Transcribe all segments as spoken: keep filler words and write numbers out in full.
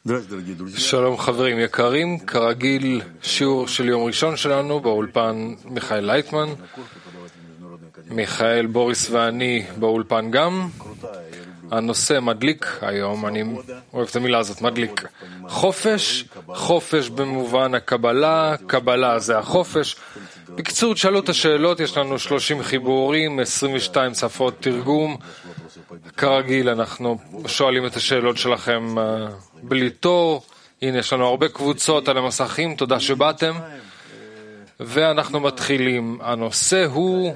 שלום חברים יקרים, כרגיל שיעור של יום ראשון שלנו באולפן מיכאל לייטמן, מיכאל, בוריס ואני באולפן גם. הנושא מדליק היום, אני אוהב את המילה הזאת, מדליק. חופש, חופש במובן הקבלה, קבלה זה החופש. בקיצור, תשאלו את השאלות, יש לנו שלושים חיבורים, עשרים ושתיים שפות תרגום. כרגיל אנחנו שואלים את השאלות שלכם בלי תור. הנה, יש לנו הרבה קבוצות על המסכים, תודה שבאתם. ואנחנו מתחילים. הנושא הוא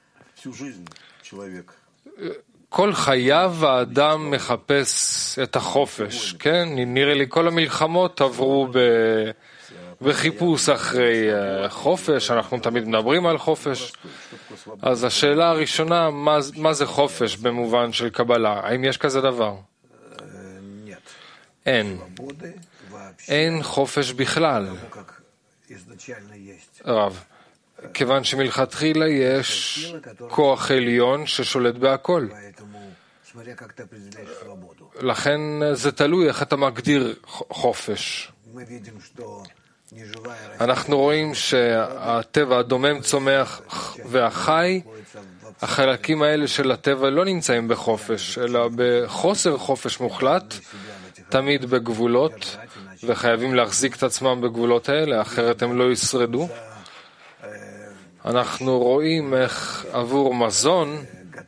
כל חייו האדם מחפש את החופש, כן? נראה לי כל המלחמות עברו ב... בחיפוש אחרי חופש, אנחנו תמיד מדברים על חופש. אז השאלה הראשונה, מה, מה זה חופש במובן של קבלה? האם יש כזה דבר? אין. אין חופש בכלל. רב. כיוון שמלכתחילה יש כוח עליון ששולט בהכל. לכן זה תלוי איך אתה מגדיר חופש. אנחנו רואים שהטבע הדומם, צומח והחי, החלקים האלה של הטבע לא נמצאים בחופש, אלא בחוסר חופש מוחלט, תמיד בגבולות, וחייבים להחזיק את עצמם בגבולות האלה, אחרת הם לא ישרדו. אנחנו רואים איך עבור מזון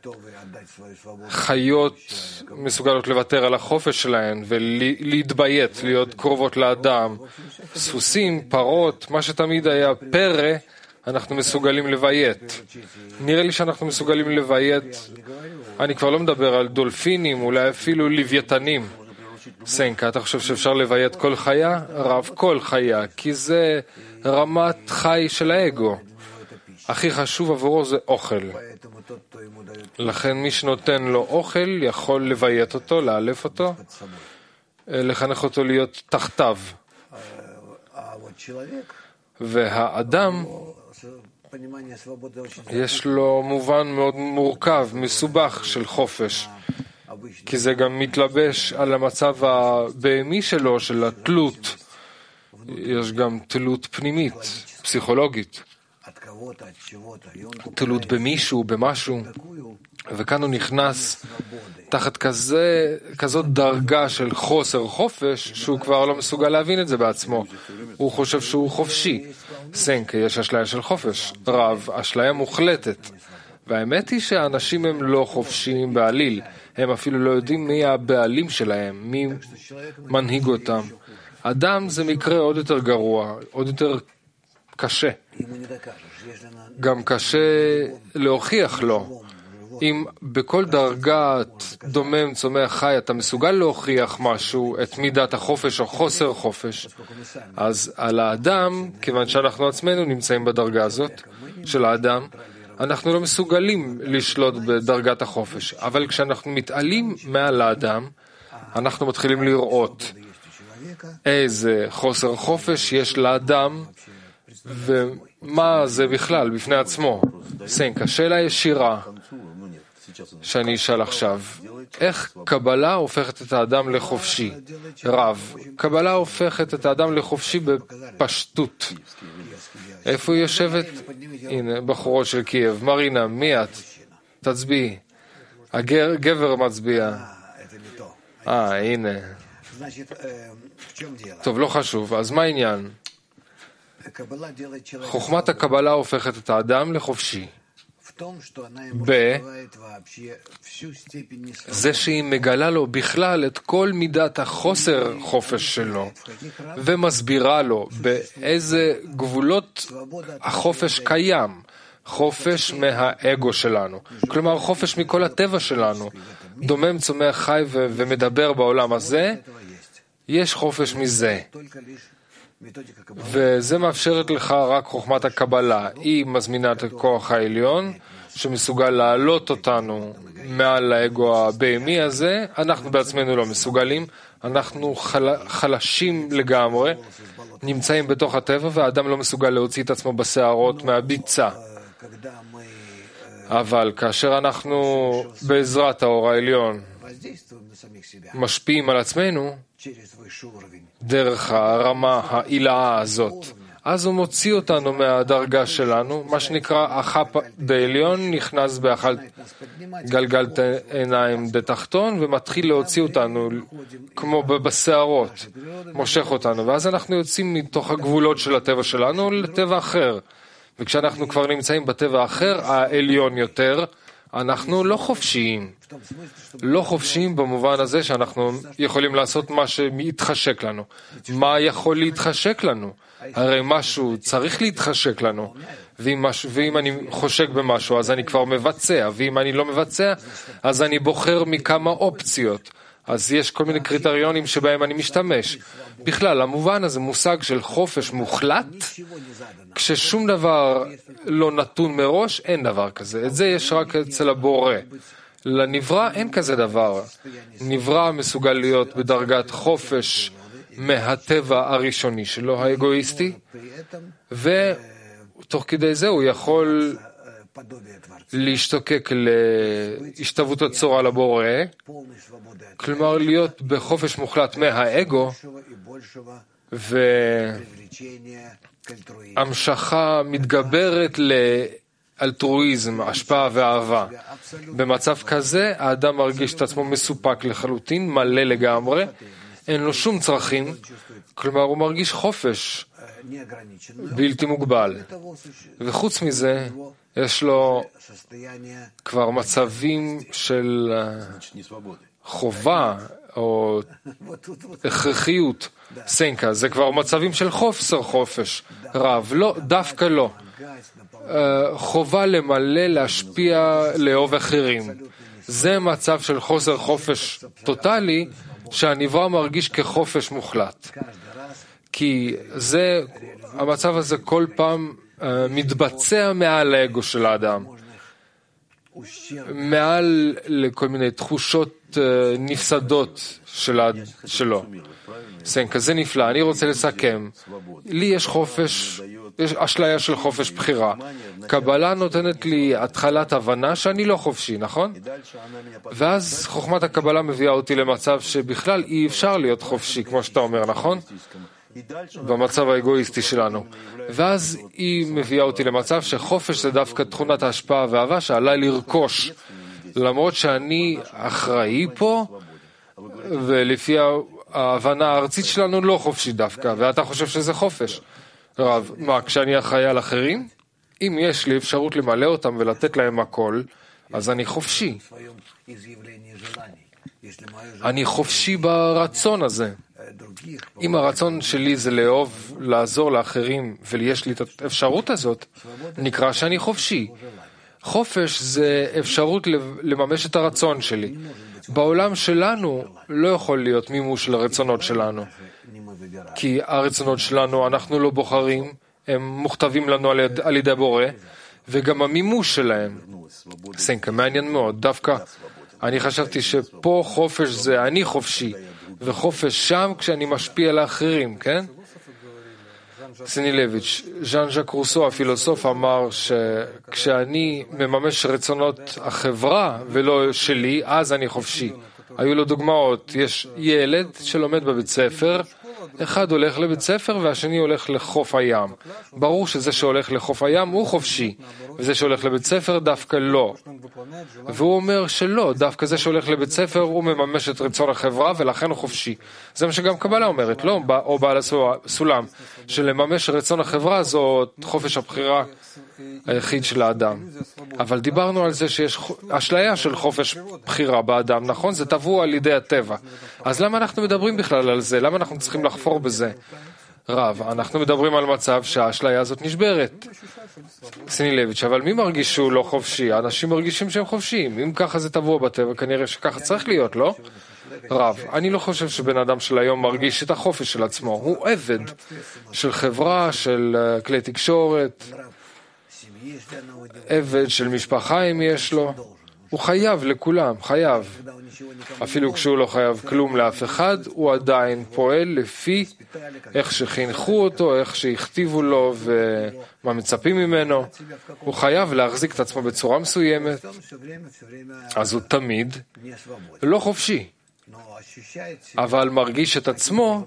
חיות מסוגלות לוותר על החופש שלהן ולהתביית, להיות קרובות לאדם. סוסים, פרות, מה שתמיד היה פרא, אנחנו מסוגלים לביית. נראה לי שאנחנו מסוגלים לביית, אני כבר לא מדבר על דולפינים, אולי אפילו לוויתנים. סנקה, אתה חושב שאפשר לביית כל חיה? רב, כל חיה, כי זה רמת חי של האגו. הכי חשוב עבורו זה אוכל. לכן מי שנותן לו אוכל יכול לביית אותו, לאלף אותו, לחנך אותו להיות תחתיו. והאדם יש לו מובן מאוד מורכב, מסובך של חופש, כי זה גם מתלבש על המצב הבהמי שלו, של התלות. יש גם תלות פנימית, פסיכולוגית. תלות במישהו, במשהו, וכאן הוא נכנס תחת כזה, כזאת דרגה של חוסר חופש, שהוא כבר לא מסוגל להבין את זה בעצמו. הוא חושב שהוא חופשי. סנק, יש אשליה של חופש. רב, אשליה מוחלטת. והאמת היא שהאנשים הם לא חופשיים בעליל. הם אפילו לא יודעים מי הבעלים שלהם, מי מנהיג אותם. אדם זה מקרה עוד יותר גרוע, עוד יותר קשה. גם קשה להוכיח לו. אם בכל דרגת דומם, צומח, חי, אתה מסוגל להוכיח משהו, את מידת החופש או חוסר חופש, אז על האדם, כיוון שאנחנו עצמנו נמצאים בדרגה הזאת של האדם, אנחנו לא מסוגלים לשלוט בדרגת החופש. אבל כשאנחנו מתעלים מעל האדם, אנחנו מתחילים לראות איזה חוסר חופש יש לאדם, ומה זה בכלל בפני עצמו. סנק, השאלה ישירה שאני אשאל עכשיו, איך קבלה הופכת את האדם לחופשי? רב, קבלה הופכת את האדם לחופשי בפשטות. איפה היא יושבת? הנה, בחורות של קייב. מרינה, מי את? תצביעי. הגבר מצביע. אה, הנה. טוב, לא חשוב. אז מה העניין? חוכמת הקבלה הופכת את האדם לחופשי. בזה שהיא מגלה לו בכלל את כל מידת החוסר חופש שלו, ומסבירה לו באיזה גבולות החופש קיים. חופש מהאגו שלנו. כלומר, חופש מכל הטבע שלנו. דומם, צומח, חי ו- ומדבר בעולם הזה, יש חופש מזה. וזה מאפשרת לך רק חוכמת הקבלה. היא מזמינה את הכוח העליון, שמסוגל להעלות אותנו מעל האגו הבהמי הזה. אנחנו בעצמנו לא מסוגלים. אנחנו חל... חלשים לגמרי, נמצאים בתוך הטבע, והאדם לא מסוגל להוציא את עצמו בשערות מהביצה. אבל כאשר אנחנו בעזרת האור העליון משפיעים על עצמנו דרך הרמה העילאה הזאת. אז הוא מוציא אותנו מהדרגה שלנו, מה שנקרא החפ דעליון נכנס באכל גלגל עיניים דתחתון ומתחיל להוציא אותנו כמו בשערות, מושך אותנו, ואז אנחנו יוצאים מתוך הגבולות של הטבע שלנו לטבע אחר, וכשאנחנו כבר נמצאים בטבע אחר, העליון יותר, אנחנו לא חופשיים. לא חופשיים במובן הזה שאנחנו יכולים לעשות מה שמתחשק לנו. מה יכול להתחשק לנו? הרי משהו צריך להתחשק לנו. ואם, מש... ואם אני חושק במשהו, אז אני כבר מבצע. ואם אני לא מבצע, אז אני בוחר מכמה אופציות. אז יש כל מיני קריטריונים שבהם אני משתמש. בכלל, המובן הזה מושג של חופש מוחלט, כששום דבר לא נתון מראש, אין דבר כזה. את זה יש רק אצל הבורא. לנברא אין כזה דבר. נברא מסוגל להיות בדרגת חופש מהטבע הראשוני שלו, האגואיסטי, ותוך כדי זה הוא יכול להשתוקק להשתוות הצורה לבורא, כלומר להיות בחופש מוחלט מהאגו, והמשכה מתגברת לאלטרואיזם, השפעה ואהבה. במצב כזה האדם מרגיש את עצמו מסופק לחלוטין, מלא לגמרי, אין לו שום צרכים, כלומר הוא מרגיש חופש בלתי מוגבל. וחוץ מזה, יש לו כבר מצבים של חובה או הכרחיות, סנקה, זה כבר מצבים של חוסר חופש רב, לא, דווקא לא. חובה למלא, להשפיע, לאהוב אחרים. זה מצב של חוסר חופש טוטלי, שהנברא מרגיש כחופש מוחלט. כי זה, המצב הזה כל פעם uh, מתבצע מעל האגו של האדם. מעל לכל מיני תחושות uh, נפסדות של, שלו. זה כזה נפלא. אני רוצה לסכם. לי יש חופש, יש אשליה של חופש בחירה. קבלה נותנת לי התחלת הבנה שאני לא חופשי, נכון? ואז חוכמת הקבלה מביאה אותי למצב שבכלל אי אפשר להיות חופשי, כמו שאתה אומר, נכון? במצב האגואיסטי שלנו. ואז היא מביאה אותי למצב שחופש זה דווקא תכונת ההשפעה והאהבה שעליי לרכוש. למרות שאני אחראי פה, ולפי ההבנה הארצית שלנו לא חופשי דווקא, ואתה חושב שזה חופש. רב, מה, כשאני אחראי על אחרים? אם יש לי אפשרות למלא אותם ולתת להם הכל, אז אני חופשי. אני חופשי ברצון הזה. אם הרצון שלי זה לאהוב, לעזור לאחרים, ויש לי את האפשרות הזאת, נקרא שאני חופשי. חופש זה אפשרות לממש את הרצון שלי. בעולם שלנו לא יכול להיות מימוש לרצונות שלנו. כי הרצונות שלנו אנחנו לא בוחרים, הם מוכתבים לנו על, יד, על ידי בורא, וגם המימוש שלהם. סנקה, מעניין מאוד. דווקא אני חשבתי שפה חופש זה אני חופשי, וחופש שם כשאני משפיע על האחרים, כן? סנילביץ', ז'אן ז'אק רוסו, הפילוסוף, אמר שכשאני מממש רצונות החברה ולא שלי, אז אני חופשי. היו לו דוגמאות, יש ילד שלומד בבית ספר, אחד הולך לבית ספר והשני הולך לחוף הים. ברור שזה שהולך לחוף הים הוא חופשי, וזה שהולך לבית ספר דווקא לא. והוא אומר שלא, דווקא זה שהולך לבית ספר הוא מממש את רצון החברה ולכן הוא חופשי. זה מה שגם קבלה אומרת, לא? או בעל הסולם, שלממש רצון החברה זו חופש הבחירה היחיד של האדם. אבל דיברנו על זה שיש אשליה של חופש בחירה באדם, נכון? זה טבוע על ידי הטבע. אז למה אנחנו מדברים בכלל על זה? למה אנחנו צריכים לחפור בזה? רב, אנחנו מדברים על מצב שהאשליה הזאת נשברת. סנילביץ', אבל מי מרגיש שהוא לא חופשי? האנשים מרגישים שהם חופשיים. אם ככה זה טבוע בטבע, כנראה שככה צריך להיות, לא? רב, אני לא חושב שבן אדם של היום מרגיש את החופש של עצמו. הוא עבד של חברה, של כלי תקשורת, עבד של משפחה אם יש לו, הוא חייב לכולם, חייב. אפילו כשהוא לא חייב כלום לאף אחד, הוא עדיין פועל לפי איך שחינכו אותו, איך שהכתיבו לו ומה מצפים ממנו. הוא חייב להחזיק את עצמו בצורה מסוימת, אז הוא תמיד לא חופשי. אבל מרגיש את עצמו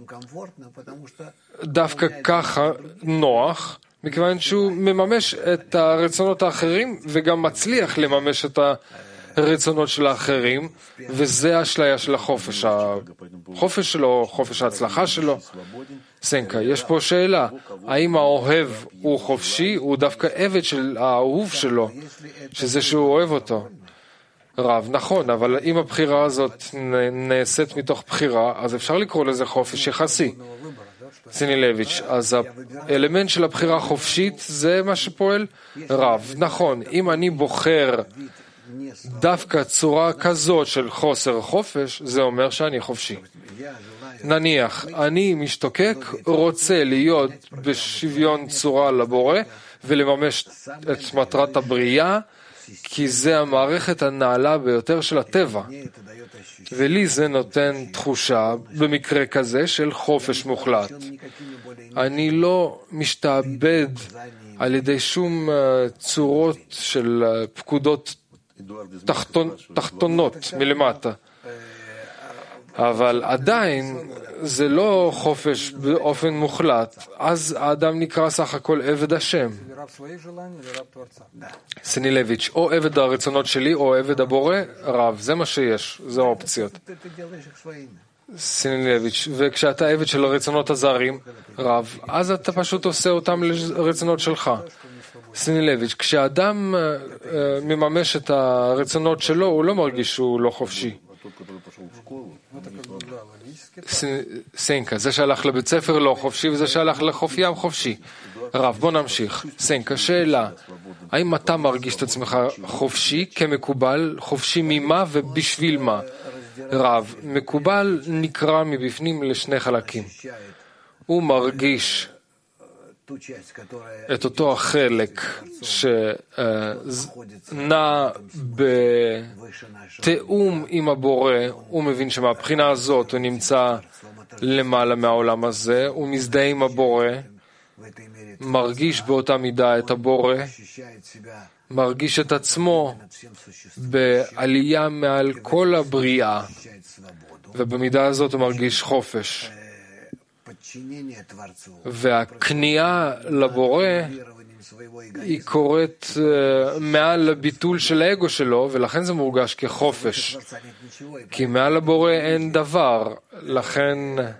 דווקא ככה נוח, מכיוון שהוא מממש את הרצונות האחרים וגם מצליח לממש את הרצונות של האחרים, וזה האשליה של החופש. החופש שלו, חופש ההצלחה שלו. סנקה, יש פה שאלה, האם האוהב הוא חופשי? הוא דווקא עבד של האהוב שלו, שזה שהוא אוהב אותו. רב, נכון, אבל אם הבחירה הזאת נעשית מתוך בחירה, אז אפשר לקרוא לזה חופש יחסי. סינילביץ', אז האלמנט של הבחירה חופשית זה מה שפועל? רב, נכון, אם אני בוחר דווקא צורה כזאת של חוסר חופש, זה אומר שאני חופשי. נניח, אני משתוקק, רוצה להיות בשוויון צורה לבורא ולממש את מטרת הבריאה, כי זה המערכת הנעלה ביותר של הטבע. ולי זה נותן תחושה, במקרה כזה, של חופש מוחלט. אני לא משתעבד על ידי שום צורות של פקודות תחתון, תחתונות מלמטה. אבל עדיין זה לא חופש באופן מוחלט, אז האדם נקרא סך הכל עבד השם. סינילביץ', או עבד הרצונות שלי או עבד הבורא, רב, זה מה שיש, זה האופציות. סינילביץ', וכשאתה עבד של הרצונות הזרים, רב, אז אתה פשוט עושה אותם לרצונות שלך. סינילביץ', כשאדם מממש את הרצונות שלו, הוא לא מרגיש שהוא לא חופשי. סנקה, זה שהלך לבית ספר לא חופשי וזה שהלך לחוף ים חופשי. רב, בוא נמשיך. סנקה, שאלה, האם אתה מרגיש את עצמך חופשי כמקובל, חופשי ממה ובשביל מה? רב, מקובל נקרא מבפנים לשני חלקים. הוא מרגיש את אותו החלק שנע בתאום עם הבורא, הוא מבין שמהבחינה הזאת הוא נמצא למעלה מהעולם הזה, הוא מזדהה עם הבורא, מרגיש באותה מידה את הבורא, מרגיש את עצמו בעלייה מעל כל הבריאה, ובמידה הזאת הוא מרגיש חופש. והכניעה לבורא היא קורית מעל הביטול של האגו שלו, ולכן זה מורגש כחופש. כי מעל הבורא אין דבר, לכן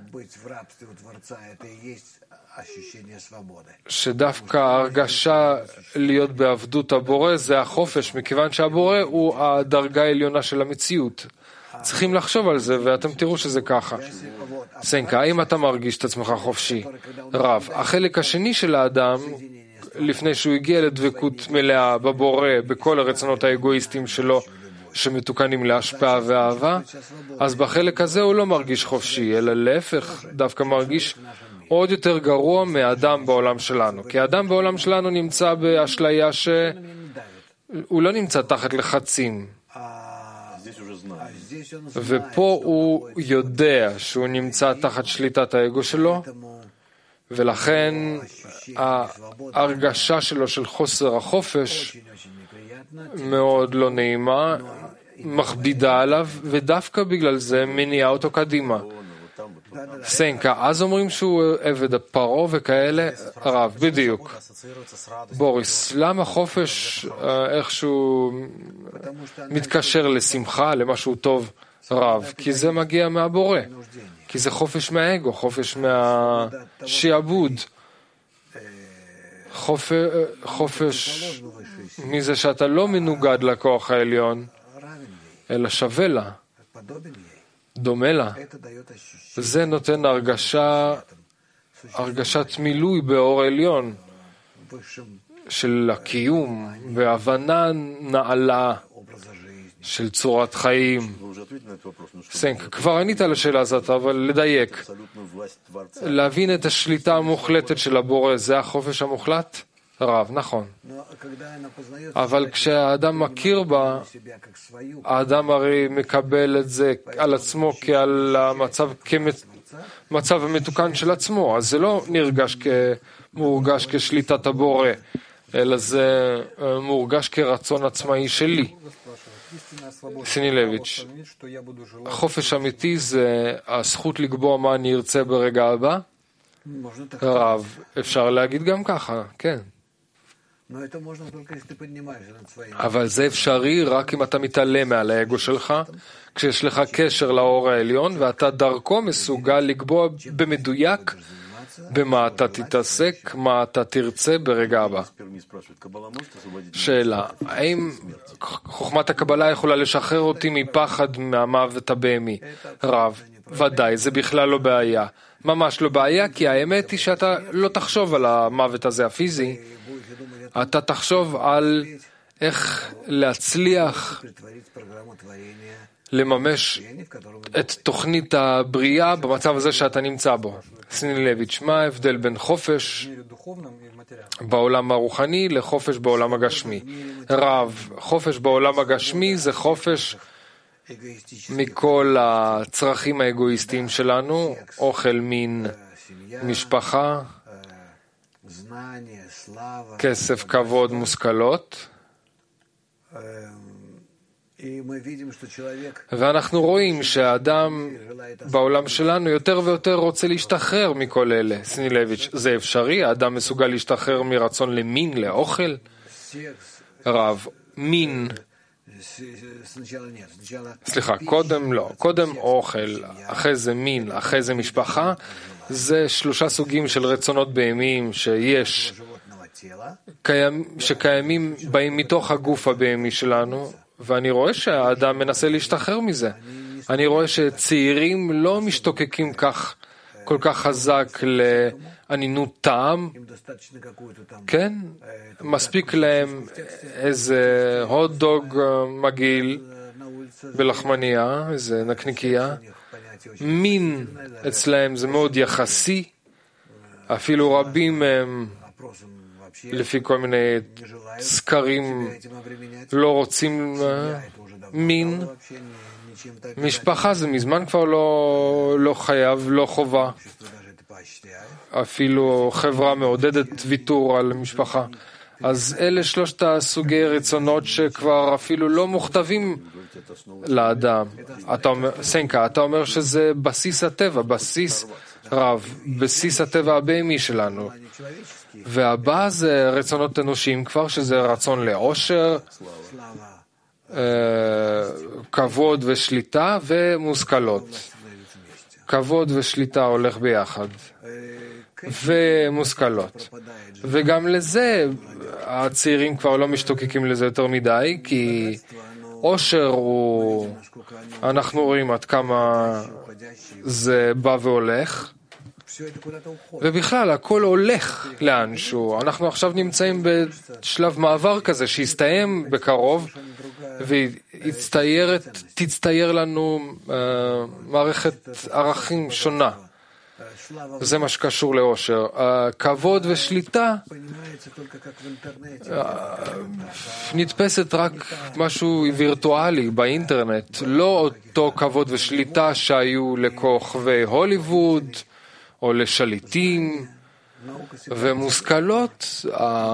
שדווקא ההרגשה להיות בעבדות הבורא זה החופש, מכיוון שהבורא הוא הדרגה העליונה של המציאות. צריכים לחשוב על זה, ואתם תראו שזה ככה. סנקה, האם אתה מרגיש את עצמך חופשי? רב, החלק השני של האדם, לפני שהוא הגיע לדבקות מלאה בבורא, בכל הרצונות האגואיסטיים שלו, שמתוקנים להשפעה ואהבה, אז בחלק הזה הוא לא מרגיש חופשי, אלא להפך, דווקא מרגיש עוד יותר גרוע מהאדם בעולם שלנו. כי האדם בעולם שלנו נמצא באשליה שהוא לא נמצא תחת לחצים. ופה הוא יודע שהוא נמצא תחת שליטת האגו שלו, ולכן ההרגשה שלו של חוסר החופש מאוד לא נעימה, מכבידה עליו, ודווקא בגלל זה מניעה אותו קדימה. סנקה, אז אומרים שהוא עבד הפרעה וכאלה, רב, בדיוק. בוריס, למה חופש איכשהו מתקשר לשמחה, למשהו טוב? רב, כי זה מגיע מהבורא, כי זה חופש מהאגו, חופש מהשיעבוד, חופש מזה שאתה לא מנוגד לכוח העליון, אלא שווה לה, דומה לה. זה נותן הרגשה, הרגשת מילוי באור עליון של הקיום והבנה נעלה של צורת חיים. סנק, כבר ענית על השאלה הזאת, אבל לדייק. להבין את השליטה המוחלטת של הבורא, זה החופש המוחלט? רב, נכון. אבל כשהאדם מכיר בה, האדם הרי מקבל את זה על עצמו כעל המצב, כמצב המתוקן של עצמו, אז זה לא נרגש כמורגש כשליטת הבורא, אלא זה מורגש כרצון עצמאי שלי. סינילביץ', החופש אמיתי זה הזכות לקבוע מה אני ארצה ברגע הבא? רב, אפשר להגיד גם ככה, כן. אבל זה אפשרי רק אם אתה מתעלם מעל האגו שלך, כשיש לך קשר לאור העליון ואתה דרכו מסוגל לקבוע במדויק במה אתה תתעסק, מה אתה תרצה ברגע הבא. שאלה, האם חוכמת הקבלה יכולה לשחרר אותי מפחד מהמוות הבהמי? רב, ודאי, זה בכלל לא בעיה. ממש לא בעיה, כי האמת היא שאתה לא תחשוב על המוות הזה הפיזי, אתה תחשוב על איך להצליח לממש את תוכנית הבריאה במצב הזה שאתה נמצא בו. סינילביץ', מה ההבדל בין חופש בעולם הרוחני לחופש בעולם הגשמי? רב, חופש בעולם הגשמי זה חופש מכל הצרכים האגואיסטיים שלנו, אוכל, מין, משפחה, כסף, כבוד, מושכלות. ואנחנו רואים שהאדם בעולם שלנו יותר ויותר רוצה להשתחרר מכל אלה. סינילביץ', זה אפשרי? האדם מסוגל להשתחרר מרצון למין, לאוכל? רב, מין, סליחה, קודם לא, קודם אוכל, אחרי זה מין, אחרי זה משפחה, זה שלושה סוגים של רצונות בהמיים שיש, קיים, שקיימים, באים מתוך הגוף הבהמי שלנו, ואני רואה שהאדם מנסה להשתחרר מזה. אני רואה שצעירים לא משתוקקים כך, כל כך חזק לענינות טעם, כן? מספיק להם איזה הוט דוג מגעיל בלחמניה, איזה נקניקיה. מין אצלהם זה מאוד יחסי, אפילו רבים מהם, לפי כל מיני סקרים, לא רוצים מין. משפחה זה מזמן כבר לא, לא חייב, לא חובה. אפילו חברה מעודדת ויתור על משפחה. אז אלה שלושת הסוגי רצונות שכבר אפילו לא מוכתבים לאדם. אתה אומר, סנקה, אתה אומר שזה בסיס הטבע, בסיס רב, בסיס הטבע הבהמי שלנו. והבא זה רצונות אנושיים כבר, שזה רצון לעושר, כבוד ושליטה ומושכלות. כבוד ושליטה הולך ביחד. ומושכלות. וגם לזה הצעירים כבר לא משתוקקים לזה יותר מדי, כי עושר הוא, אנחנו רואים עד כמה זה בא והולך, ובכלל הכל הולך לאנשהו. אנחנו עכשיו נמצאים בשלב מעבר כזה שיסתיים בקרוב, ותצטייר לנו uh, מערכת ערכים שונה. זה מה שקשור לעושר. Uh, כבוד ושליטה uh, נתפסת רק משהו וירטואלי באינטרנט, לא אותו כבוד ושליטה שהיו לכוכבי הוליווד או לשליטים ומושכלות.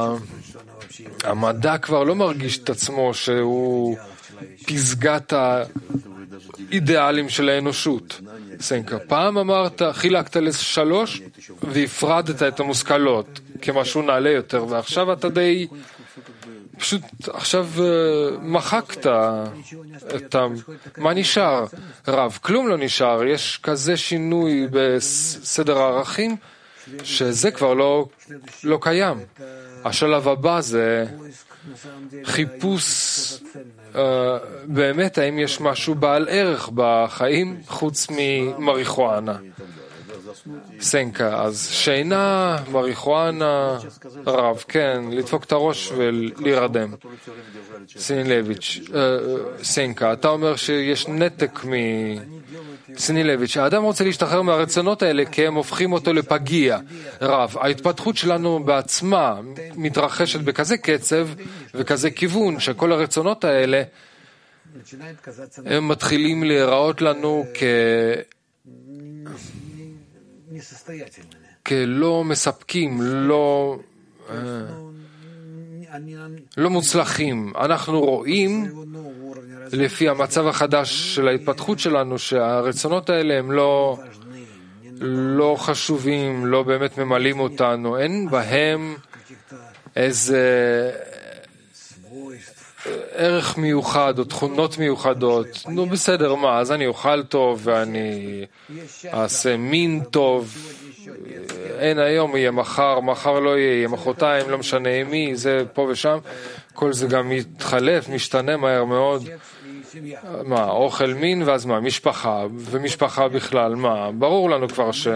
המדע כבר לא מרגיש את עצמו שהוא פסגת האידיאלים של האנושות. סנקה, פעם אמרת, חילקת לשלוש והפרדת את המושכלות כמשהו נעלה יותר, ועכשיו אתה די פשוט עכשיו מחקת את ה... מה נשאר? רב, כלום לא נשאר. יש כזה שינוי בסדר הערכים שזה כבר לא, לא קיים. השלב הבא זה חיפוש uh, באמת האם יש משהו בעל ערך בחיים חוץ ממריחואנה. סנקה, אז שינה, מריחואנה, רב, כן, לדפוק את הראש ולהירדם. סינילביץ', uh, סנקה, אתה אומר שיש נתק סנילביץ', האדם רוצה להשתחרר מהרצונות האלה כי הם הופכים אותו לפגיע. רב, ההתפתחות שלנו בעצמה מתרחשת בכזה קצב וכזה כיוון שכל הרצונות האלה הם מתחילים להיראות לנו כ... כלא מספקים, לא... לא מוצלחים. אנחנו רואים לפי המצב החדש של ההתפתחות שלנו שהרצונות האלה הם לא, לא חשובים, לא באמת ממלאים אותנו, אין בהם איזה ערך מיוחד או תכונות מיוחדות. נו בסדר, מה, אז אני אוכל טוב ואני אעשה מין טוב, אין היום, יהיה מחר, מחר לא יהיה, יהיה מחרתיים, לא משנה מי, זה פה ושם, כל זה גם מתחלף, משתנה מהר מאוד. מה, אוכל מין ואז מה, משפחה, ומשפחה בכלל, מה, ברור לנו כבר ש...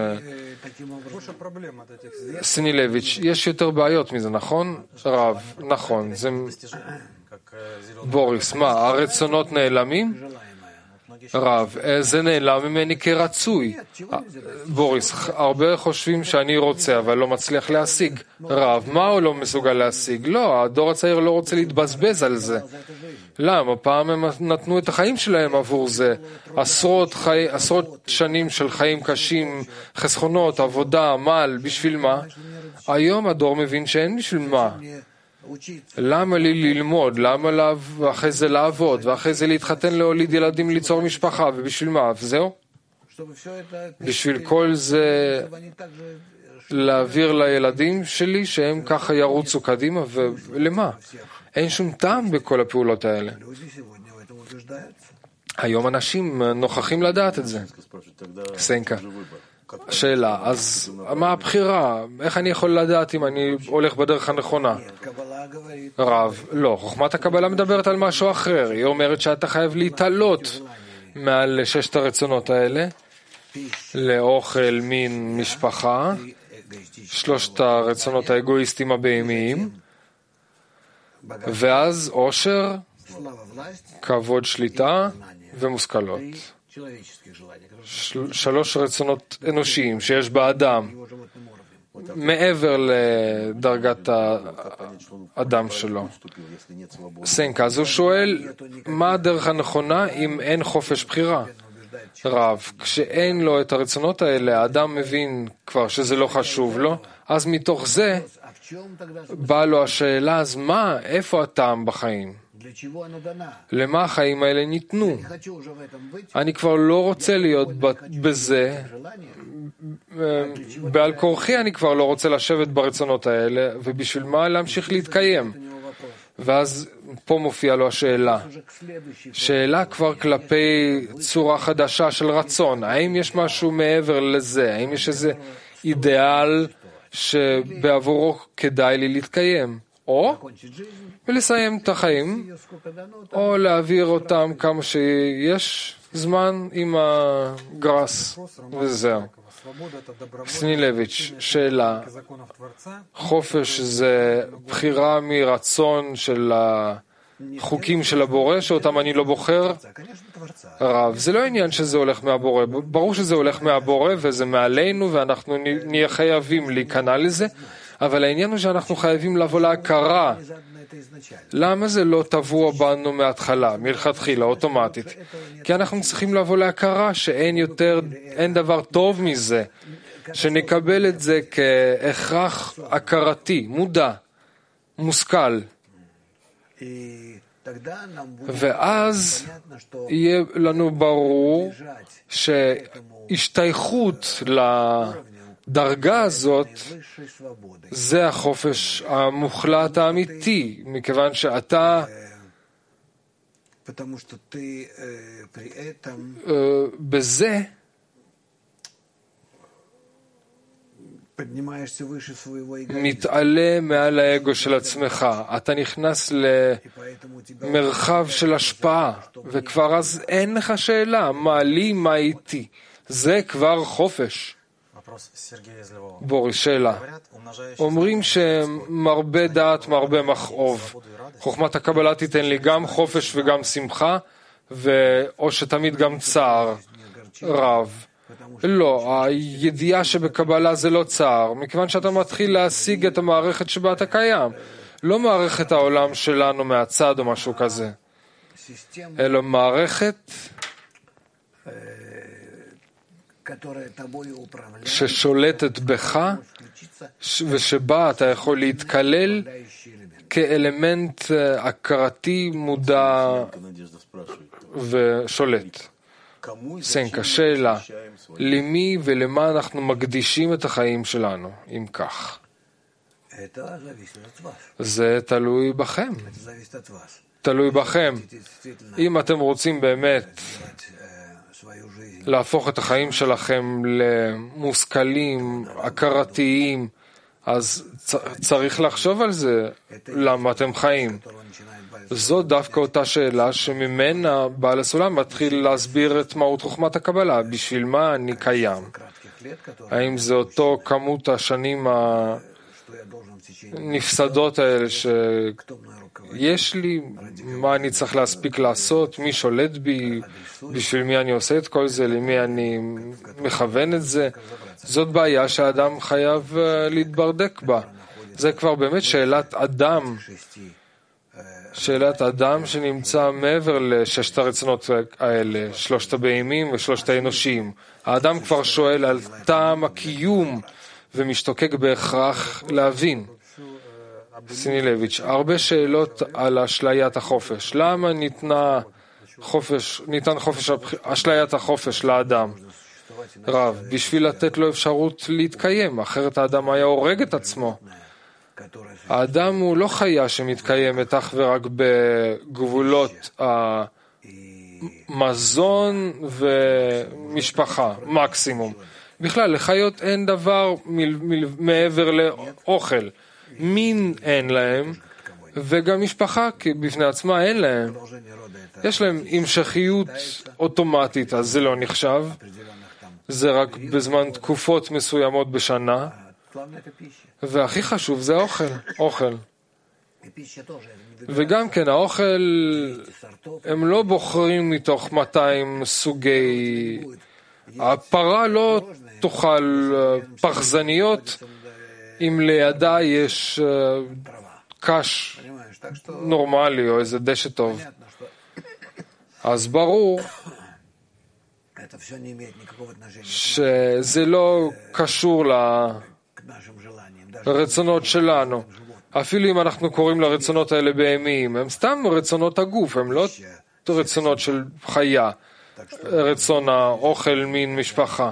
סנילביץ', יש יותר בעיות מזה, נכון? רב, נכון, זה... בוריס, מה, הרצונות נעלמים? רב, זה נעלם ממני כרצוי. בוריס, הרבה חושבים שאני רוצה, אבל לא מצליח להשיג. רב, מה הוא לא מסוגל להשיג? לא, הדור הצעיר לא רוצה להתבזבז על זה. למה? פעם הם נתנו את החיים שלהם עבור זה. עשרות, חי... עשרות שנים של חיים קשים, חסכונות, עבודה, עמל, בשביל מה? היום הדור מבין שאין בשביל מה. למה לי ללמוד? למה לה... אחרי זה לעבוד? ואחרי זה להתחתן, להוליד ילדים, ליצור משפחה? ובשביל מה? וזהו? בשביל כל זה להעביר לילדים שלי שהם ככה ירוצו קדימה, ולמה? אין שום טעם בכל הפעולות האלה. היום אנשים נוכחים לדעת את זה. סנקה. שאלה, אז מה הבחירה? איך אני יכול לדעת אם אני הולך בדרך הנכונה? רב, לא, חוכמת הקבלה מדברת על משהו אחר. היא אומרת שאתה חייב להתעלות מעל ששת הרצונות האלה, לאוכל, מין, משפחה, שלושת הרצונות האגואיסטיים הבהמיים, ואז עושר, כבוד, שליטה ומושכלות. של... שלוש רצונות אנושיים שיש באדם, מעבר לדרגת האדם שלו. סנקה, אז הוא שואל, מה הדרך הנכונה אם אין חופש בחירה? רב, כשאין לו את הרצונות האלה, האדם מבין כבר שזה לא חשוב לו, אז מתוך זה באה לו השאלה, אז מה, איפה הטעם בחיים? למה החיים האלה ניתנו? אני כבר לא רוצה להיות בזה, בעל כורחי אני כבר לא רוצה לשבת ברצונות האלה, ובשביל מה להמשיך להתקיים? ואז פה מופיעה לו השאלה. שאלה כבר כלפי צורה חדשה של רצון. האם יש משהו מעבר לזה? האם יש איזה אידיאל שבעבורו כדאי לי להתקיים? או ולסיים את החיים, או להעביר אותם כמה שיש זמן עם הגרס, וזהו. סנילביץ', שאלה, חופש זה בחירה מרצון של החוקים של הבורא, שאותם אני לא בוחר? רב, זה לא עניין שזה הולך מהבורא, ברור שזה הולך מהבורא וזה מעלינו ואנחנו נהיה חייבים להיכנע לזה, אבל העניין הוא שאנחנו חייבים לבוא להכרה. למה זה לא טבוע בנו מההתחלה, מלכתחילה, אוטומטית? כי אנחנו צריכים לבוא להכרה שאין יותר, אין דבר טוב מזה, שנקבל את זה כהכרח הכרתי, מודע, מושכל. ואז יהיה לנו ברור שהשתייכות לדרגה הזאת זה החופש המוחלט האמיתי, מכיוון שאתה בזה מתעלה מעל האגו של עצמך, אתה נכנס למרחב של השפעה, וכבר אז אין לך שאלה, מה לי, מה איתי, זה כבר חופש. בוריס, שאלה. אומרים שמרבה דעת מרבה מכאוב. חוכמת הקבלה תיתן לי גם חופש וגם שמחה, או שתמיד גם צער. רב, לא, הידיעה שבקבלה זה לא צער, מכיוון שאתה מתחיל להשיג את המערכת שבה אתה קיים, לא מערכת העולם שלנו מהצד או משהו כזה, אלא מערכת ששולטת בך ושבה אתה יכול להתקלל כאלמנט הכרתי מודע ושולט. סנקה, שאלה, למי ולמה אנחנו מקדישים את החיים שלנו, אם כך? זה תלוי בכם. תלוי בכם. אם אתם רוצים באמת להפוך את החיים שלכם למושכלים, הכרתיים, אז צריך לחשוב על זה, למה אתם חיים. זו דווקא אותה שאלה שממנה בעל הסולם מתחיל להסביר את מהות חוכמת הקבלה. בשביל מה אני קיים? האם זה אותו כמות השנים הנפסדות האלה שיש לי? מה אני צריך להספיק לעשות? מי שולט בי? בשביל מי אני עושה את כל זה? למי אני מכוון את זה? זאת בעיה שהאדם חייב להתברדק בה. זה כבר באמת שאלת אדם. שאלת אדם שנמצא מעבר לששת הרצונות האלה, שלושת הבהמים ושלושת האנושיים. האדם כבר שואל על טעם הקיום ומשתוקק בהכרח להבין. סינילביץ', הרבה שאלות על אשליית החופש. למה ניתנה חופש, ניתן חופש, אשליית החופש לאדם? רב, בשביל לתת לו אפשרות להתקיים, אחרת האדם היה הורג את עצמו. האדם הוא לא חיה שמתקיימת אך ורק בגבולות המזון ומשפחה, מקסימום. בכלל, לחיות אין דבר מ- מ- מעבר לאוכל. מין אין להם, וגם משפחה בפני עצמה אין להם. יש להם המשכיות אוטומטית, אז זה לא נחשב. זה רק בזמן תקופות מסוימות בשנה. והכי חשוב זה האוכל, אוכל. וגם כן, האוכל, הם לא בוחרים מתוך מאתיים סוגי... הפרה לא תאכל פחזניות, אם לידה יש קש נורמלי או איזה דשא טוב. אז ברור שזה לא קשור לרצונות שלנו. אפילו אם אנחנו קוראים לרצונות האלה בהמיים, הם סתם רצונות הגוף, הם לא רצונות של חיה. רצון האוכל מין משפחה.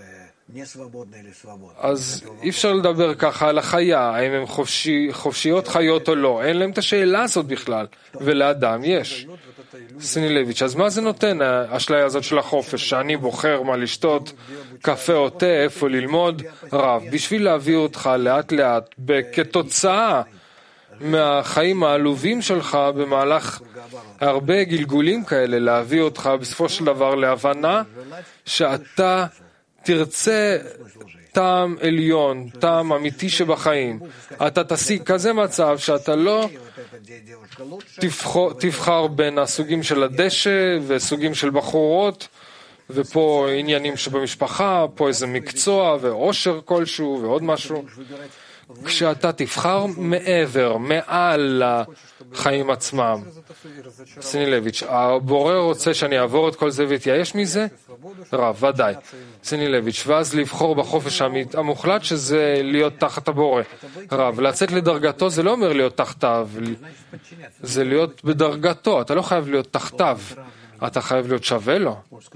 אז אי אפשר לדבר ככה על החיה, האם הן חופשי, חופשיות חיות או לא. אין להם את השאלה הזאת בכלל, ולאדם יש. סינילביץ', אז מה זה נותן האשליה הזאת של החופש, שאני בוחר מה לשתות, קפה או תה, איפה ללמוד? רב, בשביל להביא אותך לאט לאט, כתוצאה מהחיים העלובים שלך במהלך הרבה גלגולים כאלה, להביא אותך בסופו של דבר להבנה שאתה תרצה טעם עליון, טעם אמיתי שבחיים. אתה תשיג כזה מצב שאתה לא תבחר, תבחר בין הסוגים של הדשא וסוגים של בחורות, ופה עניינים שבמשפחה, פה איזה מקצוע ועושר כלשהו ועוד משהו. כשאתה תבחר מעבר, מעל לחיים עצמם. סינילביץ', הבורא רוצה שאני אעבור את כל זה ויתייאש מזה? רב, ודאי. סינילביץ', ואז לבחור בחופש המוחלט שזה להיות תחת הבורא. רב, לצאת לדרגתו זה לא אומר להיות תחתיו, זה להיות בדרגתו, אתה לא חייב להיות תחתיו. אתה חייב להיות שווה לו.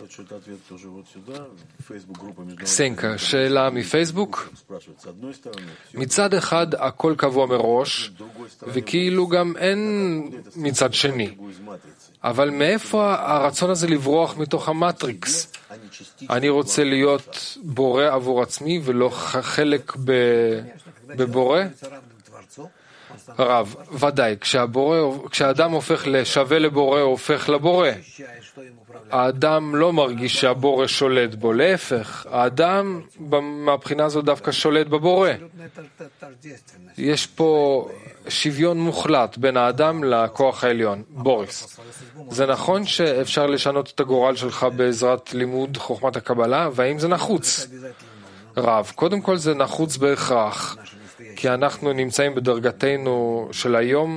סנקה, שאלה מפייסבוק. מצד אחד הכל קבוע מראש, וכאילו גם אין מצד שני. אבל מאיפה הרצון הזה לברוח מתוך המטריקס? אני רוצה להיות בורא עבור עצמי ולא חלק בבורא? רב, ודאי, כשהבורא, כשהאדם הופך לשווה לבורא, הופך לבורא. האדם לא מרגיש שהבורא שולט בו, להפך, האדם מהבחינה הזו דווקא שולט בבורא. יש פה שוויון מוחלט בין האדם לכוח העליון. בוריס, זה נכון שאפשר לשנות את הגורל שלך בעזרת לימוד חוכמת הקבלה, והאם זה נחוץ? רב, קודם כל זה נחוץ בהכרח, כי אנחנו נמצאים בדרגתנו של היום,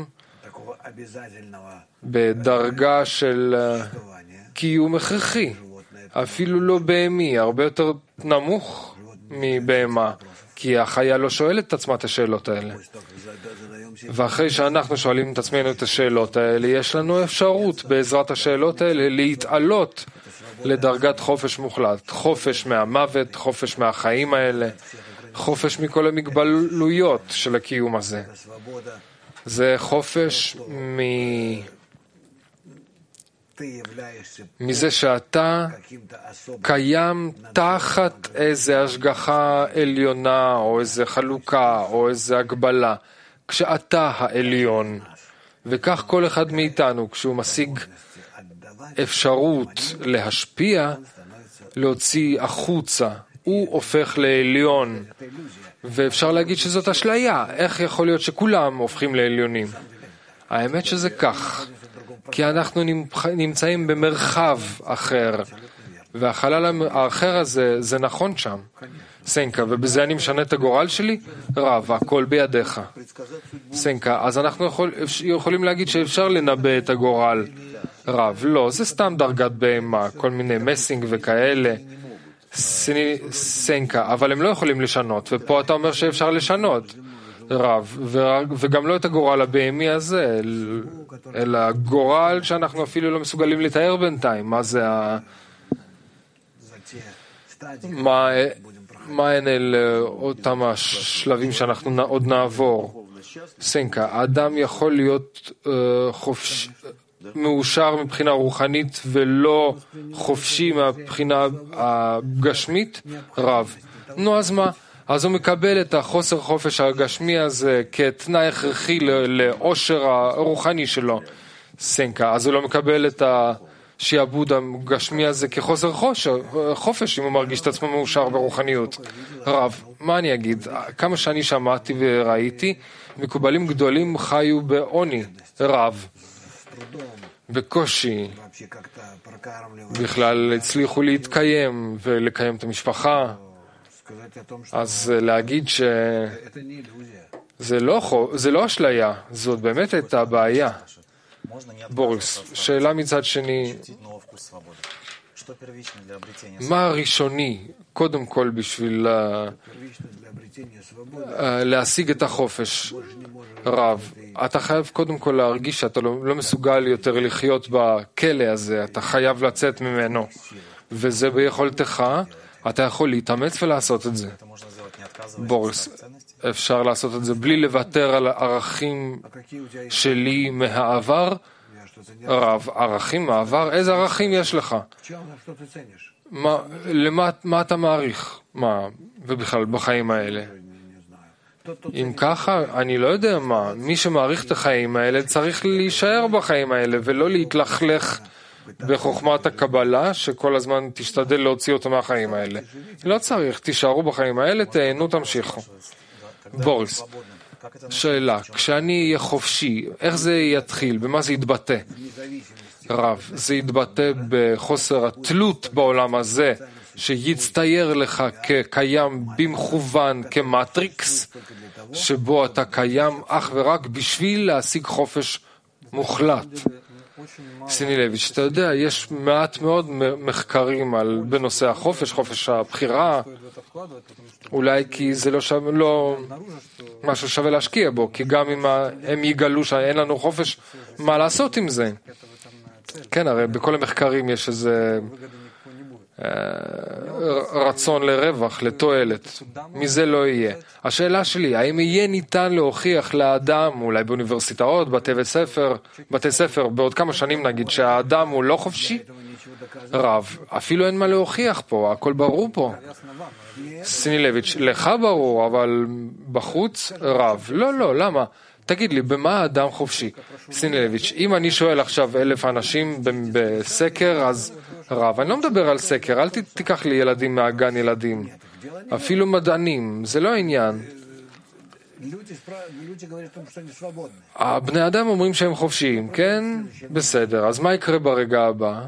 בדרגה של קיום הכרחי, אפילו לא בהמי, הרבה יותר נמוך מבהמה, כי החיה לא שואלת את עצמה את השאלות האלה. ואחרי שאנחנו שואלים את עצמנו את השאלות האלה, יש לנו אפשרות בעזרת השאלות האלה להתעלות לדרגת חופש מוחלט, חופש מהמוות, חופש מהחיים האלה, חופש מכל המגבלויות של הקיום הזה. זה חופש מ... מזה שאתה קיים תחת איזה השגחה עליונה או איזה חלוקה או איזה הגבלה, כשאתה העליון. וכך כל אחד מאיתנו, כשהוא משיג אפשרות להשפיע, להוציא החוצה, הוא הופך לעליון. ואפשר להגיד שזאת אשליה. איך יכול להיות שכולם הופכים לעליונים? האמת שזה כך. כי אנחנו נמצאים במרחב אחר, והחלל האחר הזה, זה נכון שם. סנקה, ובזה אני משנה את הגורל שלי? רב, הכל בידיך. סנקה, אז אנחנו יכול, יכולים להגיד שאפשר לנבא את הגורל. רב, לא, זה סתם דרגת בהמה, כל מיני מסינג וכאלה. סנקה, אבל הם לא יכולים לשנות, ופה אתה אומר שאפשר לשנות. רב, וגם לא את הגורל הבהמי הזה, אלא גורל שאנחנו אפילו לא מסוגלים לתאר בינתיים. מה זה ה... מה, מה הן אל אותם השלבים שאנחנו עוד נעבור? סנקה, האדם יכול להיות uh, חופשי, מאושר מבחינה רוחנית ולא חופשי מהבחינה הגשמית? רב, נו אז מה? אז הוא מקבל את החוסר חופש הגשמי הזה כתנאי הכרחי לאושר הרוחני שלו. סנקה, אז הוא לא מקבל את השיעבוד הגשמי הזה כחוסר חופש אם הוא מרגיש את עצמו מאושר ברוחניות. רב, מה אני אגיד? כמה שאני שמעתי וראיתי, מקובלים גדולים חיו בעוני. רב, בקושי בכלל הצליחו להתקיים ולקיים את המשפחה. אז להגיד שזה לא, זה לא אשליה, זאת באמת הייתה בעיה. בוריס, שאלה מצד שני, מה הראשוני, קודם כל בשביל להשיג את החופש? רב, אתה חייב קודם כל להרגיש שאתה לא, לא מסוגל יותר לחיות בכלא הזה, אתה חייב לצאת ממנו, וזה ביכולתך. אתה יכול להתאמץ ולעשות את זה. בוריס, אפשר לעשות את זה בלי לוותר על הערכים שלי מהעבר? רב, ערכים מהעבר? איזה ערכים יש לך? מה, למה, מה אתה מעריך? מה, ובכלל בחיים האלה? אם ככה, אני לא יודע מה. מי שמעריך את החיים האלה צריך להישאר בחיים האלה ולא להתלכלך בחוכמת הקבלה, שכל הזמן תשתדל להוציא אותו מהחיים האלה. לא צריך, תישארו בחיים האלה, תהנו, תמשיכו. בוריס, שאלה, כשאני אהיה חופשי, איך זה יתחיל? במה זה יתבטא? רב, זה יתבטא בחוסר התלות בעולם הזה, שיצטייר לך כקיים במכוון, כמטריקס, שבו אתה קיים אך ורק בשביל להשיג חופש מוחלט. סינילביץ', אתה יודע, יש מעט מאוד מחקרים על, בנושא החופש, חופש הבחירה, אולי כי זה לא, שווה, לא משהו שווה להשקיע בו, כי גם אם הם יגלו שאין לנו חופש, מה לעשות עם זה? כן, הרי בכל המחקרים יש איזה רצון לרווח, לתועלת. מזה לא יהיה. השאלה שלי, האם יהיה ניתן להוכיח לאדם, אולי באוניברסיטאות, בתי ספר, בתי ספר, בעוד כמה שנים נגיד, שהאדם הוא לא חופשי? רב, אפילו אין מה להוכיח פה, הכל ברור פה. סינילביץ', לך ברור, אבל בחוץ רב. לא, לא, למה? תגיד לי, במה האדם חופשי? סינילביץ', אם אני שואל עכשיו אלף אנשים בסקר, אז רב, אני לא מדבר על סקר, אל תיקח לי ילדים מהגן ילדים. אפילו מדענים, זה לא העניין. הבני אדם אומרים שהם חופשיים, כן? בסדר, אז מה יקרה ברגע הבא?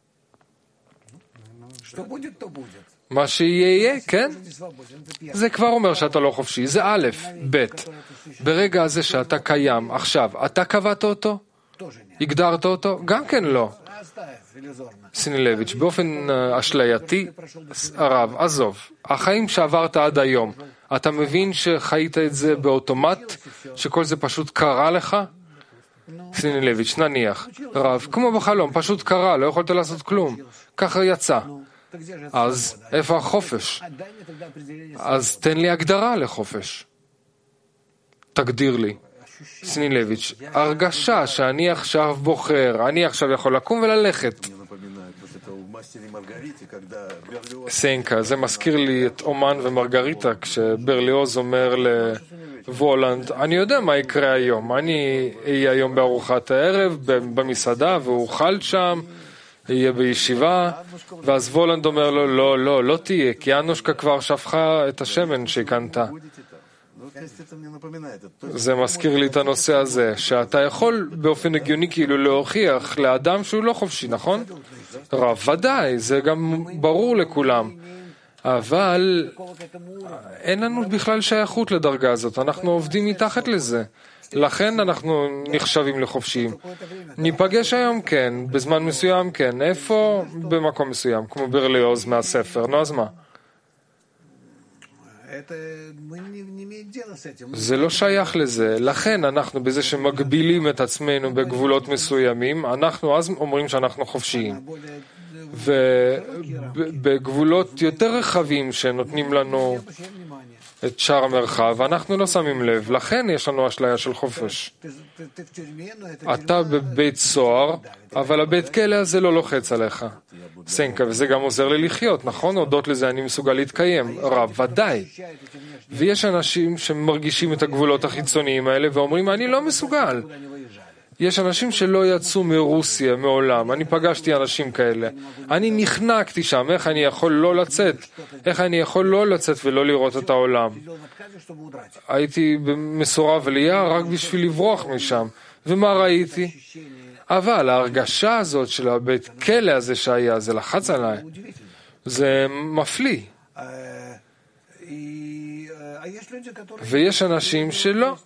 מה שיהיה, כן? זה כבר אומר שאתה לא חופשי, זה א', ב', ברגע הזה שאתה קיים, עכשיו, אתה קבעת אותו? הגדרת אותו? גם כן לא. סינילביץ', באופן אשלייתי, הרב, עזוב, החיים שעברת עד היום, אתה מבין שחיית את זה באוטומט, שכל זה פשוט קרה לך? סינילביץ', נניח, רב, כמו בחלום, פשוט קרה, לא יכולת לעשות כלום, ככה יצא. אז איפה החופש? אז תן לי הגדרה לחופש. תגדיר לי. סינילביץ', הרגשה שאני עכשיו בוחר, אני עכשיו יכול לקום וללכת. סנקה, זה מזכיר לי את אומן ומרגריטה, כשברליוז אומר לוולנד, אני יודע מה יקרה היום, אני אהיה היום בארוחת הערב, במסעדה, והוא אוכל שם, יהיה בישיבה, ואז וולנד אומר לו, לא, לא, לא תהיה, כי אנושקה כבר שפכה את השמן שהקנת. זה מזכיר לי את הנושא הזה, שאתה יכול באופן הגיוני כאילו להוכיח לאדם שהוא לא חופשי, נכון? רב, ודאי, זה גם ברור לכולם. אבל אין לנו בכלל שייכות לדרגה הזאת, אנחנו עובדים מתחת לזה. לכן אנחנו נחשבים לחופשיים. ניפגש היום כן, בזמן מסוים כן, איפה? במקום מסוים, כמו ברליוז מהספר, נו אז מה? זה לא שייך לזה, לכן אנחנו בזה שמגבילים את עצמנו בגבולות מסוימים, אנחנו אז אומרים שאנחנו חופשיים. ובגבולות יותר רחבים שנותנים לנו את שאר המרחב, אנחנו לא שמים לב, לכן יש לנו אשליה של חופש. אתה בבית סוהר, אבל הבית כלא הזה לא לוחץ עליך. סנקה, וזה גם עוזר לי לחיות, נכון? הודות לזה אני מסוגל להתקיים. רב, ודאי. ויש אנשים שמרגישים את הגבולות החיצוניים האלה ואומרים, אני לא מסוגל. יש אנשים שלא יצאו מרוסיה מעולם, אני פגשתי אנשים כאלה, אני נחנקתי שם, איך אני יכול לא לצאת, איך אני יכול לא לצאת ולא לראות את העולם. הייתי מסורב עלייה רק בשביל לברוח משם, ומה ראיתי? אבל ההרגשה הזאת של הבית כלא הזה שהיה, זה לחץ עליי, זה מפליא. ויש אנשים שלא.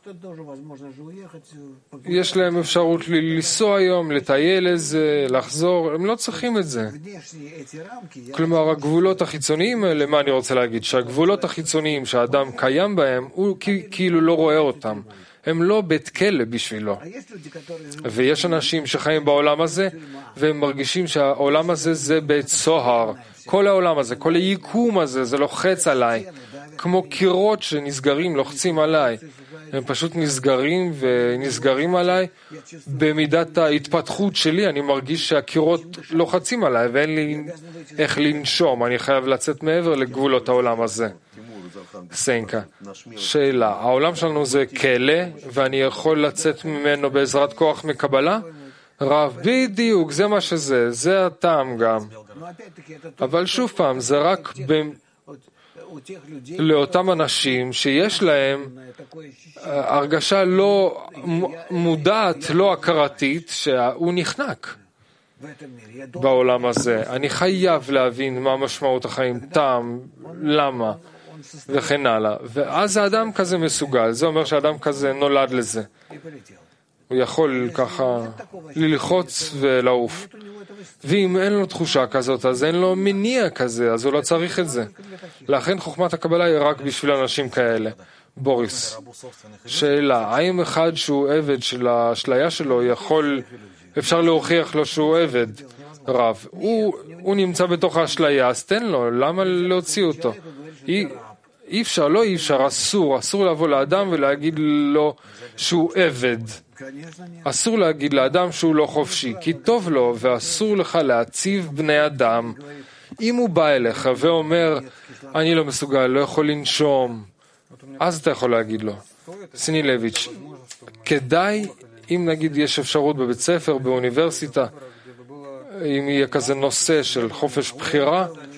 יש להם אפשרות לנסוע היום, לטייל איזה, לחזור, הם לא צריכים את זה. כלומר, הגבולות החיצוניים האלה, מה אני רוצה להגיד? שהגבולות החיצוניים שהאדם קיים בהם, הוא כאילו לא רואה אותם. הם לא בית כלא בשבילו. ויש אנשים שחיים בעולם הזה, והם מרגישים שהעולם הזה זה בית סוהר. כל העולם הזה, כל היקום הזה, זה לוחץ עליי. כמו קירות שנסגרים, לוחצים עליי. הם פשוט נסגרים ונסגרים עליי. במידת ההתפתחות שלי, אני מרגיש שהקירות לוחצים עליי, ואין לי איך לנשום. אני חייב לצאת מעבר לגבולות העולם הזה. סנקה, שאלה, העולם שלנו זה כלא, ואני יכול לצאת ממנו בעזרת כוח מקבלה? רב, בדיוק, זה מה שזה, זה הטעם גם. אבל שוב פעם, זה רק ב... לאותם אנשים שיש להם הרגשה לא מודעת, לא הכרתית, שהוא נחנק בעולם הזה. אני חייב להבין מה משמעות החיים, טעם, למה, וכן הלאה. ואז האדם כזה מסוגל, זה אומר שהאדם כזה נולד לזה. הוא יכול ככה ללחוץ ולעוף. ואם אין לו תחושה כזאת, אז אין לו מניע כזה, אז הוא לא צריך את זה. לכן חוכמת הקבלה היא רק בשביל אנשים כאלה. בוריס, שאלה, האם אחד שהוא עבד של האשליה שלו יכול, אפשר להוכיח לו שהוא עבד? רב, הוא, הוא נמצא בתוך האשליה, אז תן לו, למה להוציא אותו? אי, אי אפשר, לא אי אפשר, אסור, אסור לבוא לאדם ולהגיד לו שהוא עבד. אסור להגיד לאדם שהוא לא חופשי, כי טוב לו, ואסור לך להציב בני אדם. אם הוא בא אליך ואומר, אני לא מסוגל, לא יכול לנשום, אז אתה יכול להגיד לו. סינילביץ', כדאי, אם נגיד יש אפשרות בבית ספר, באוניברסיטה, אם יהיה כזה נושא של חופש בחירה,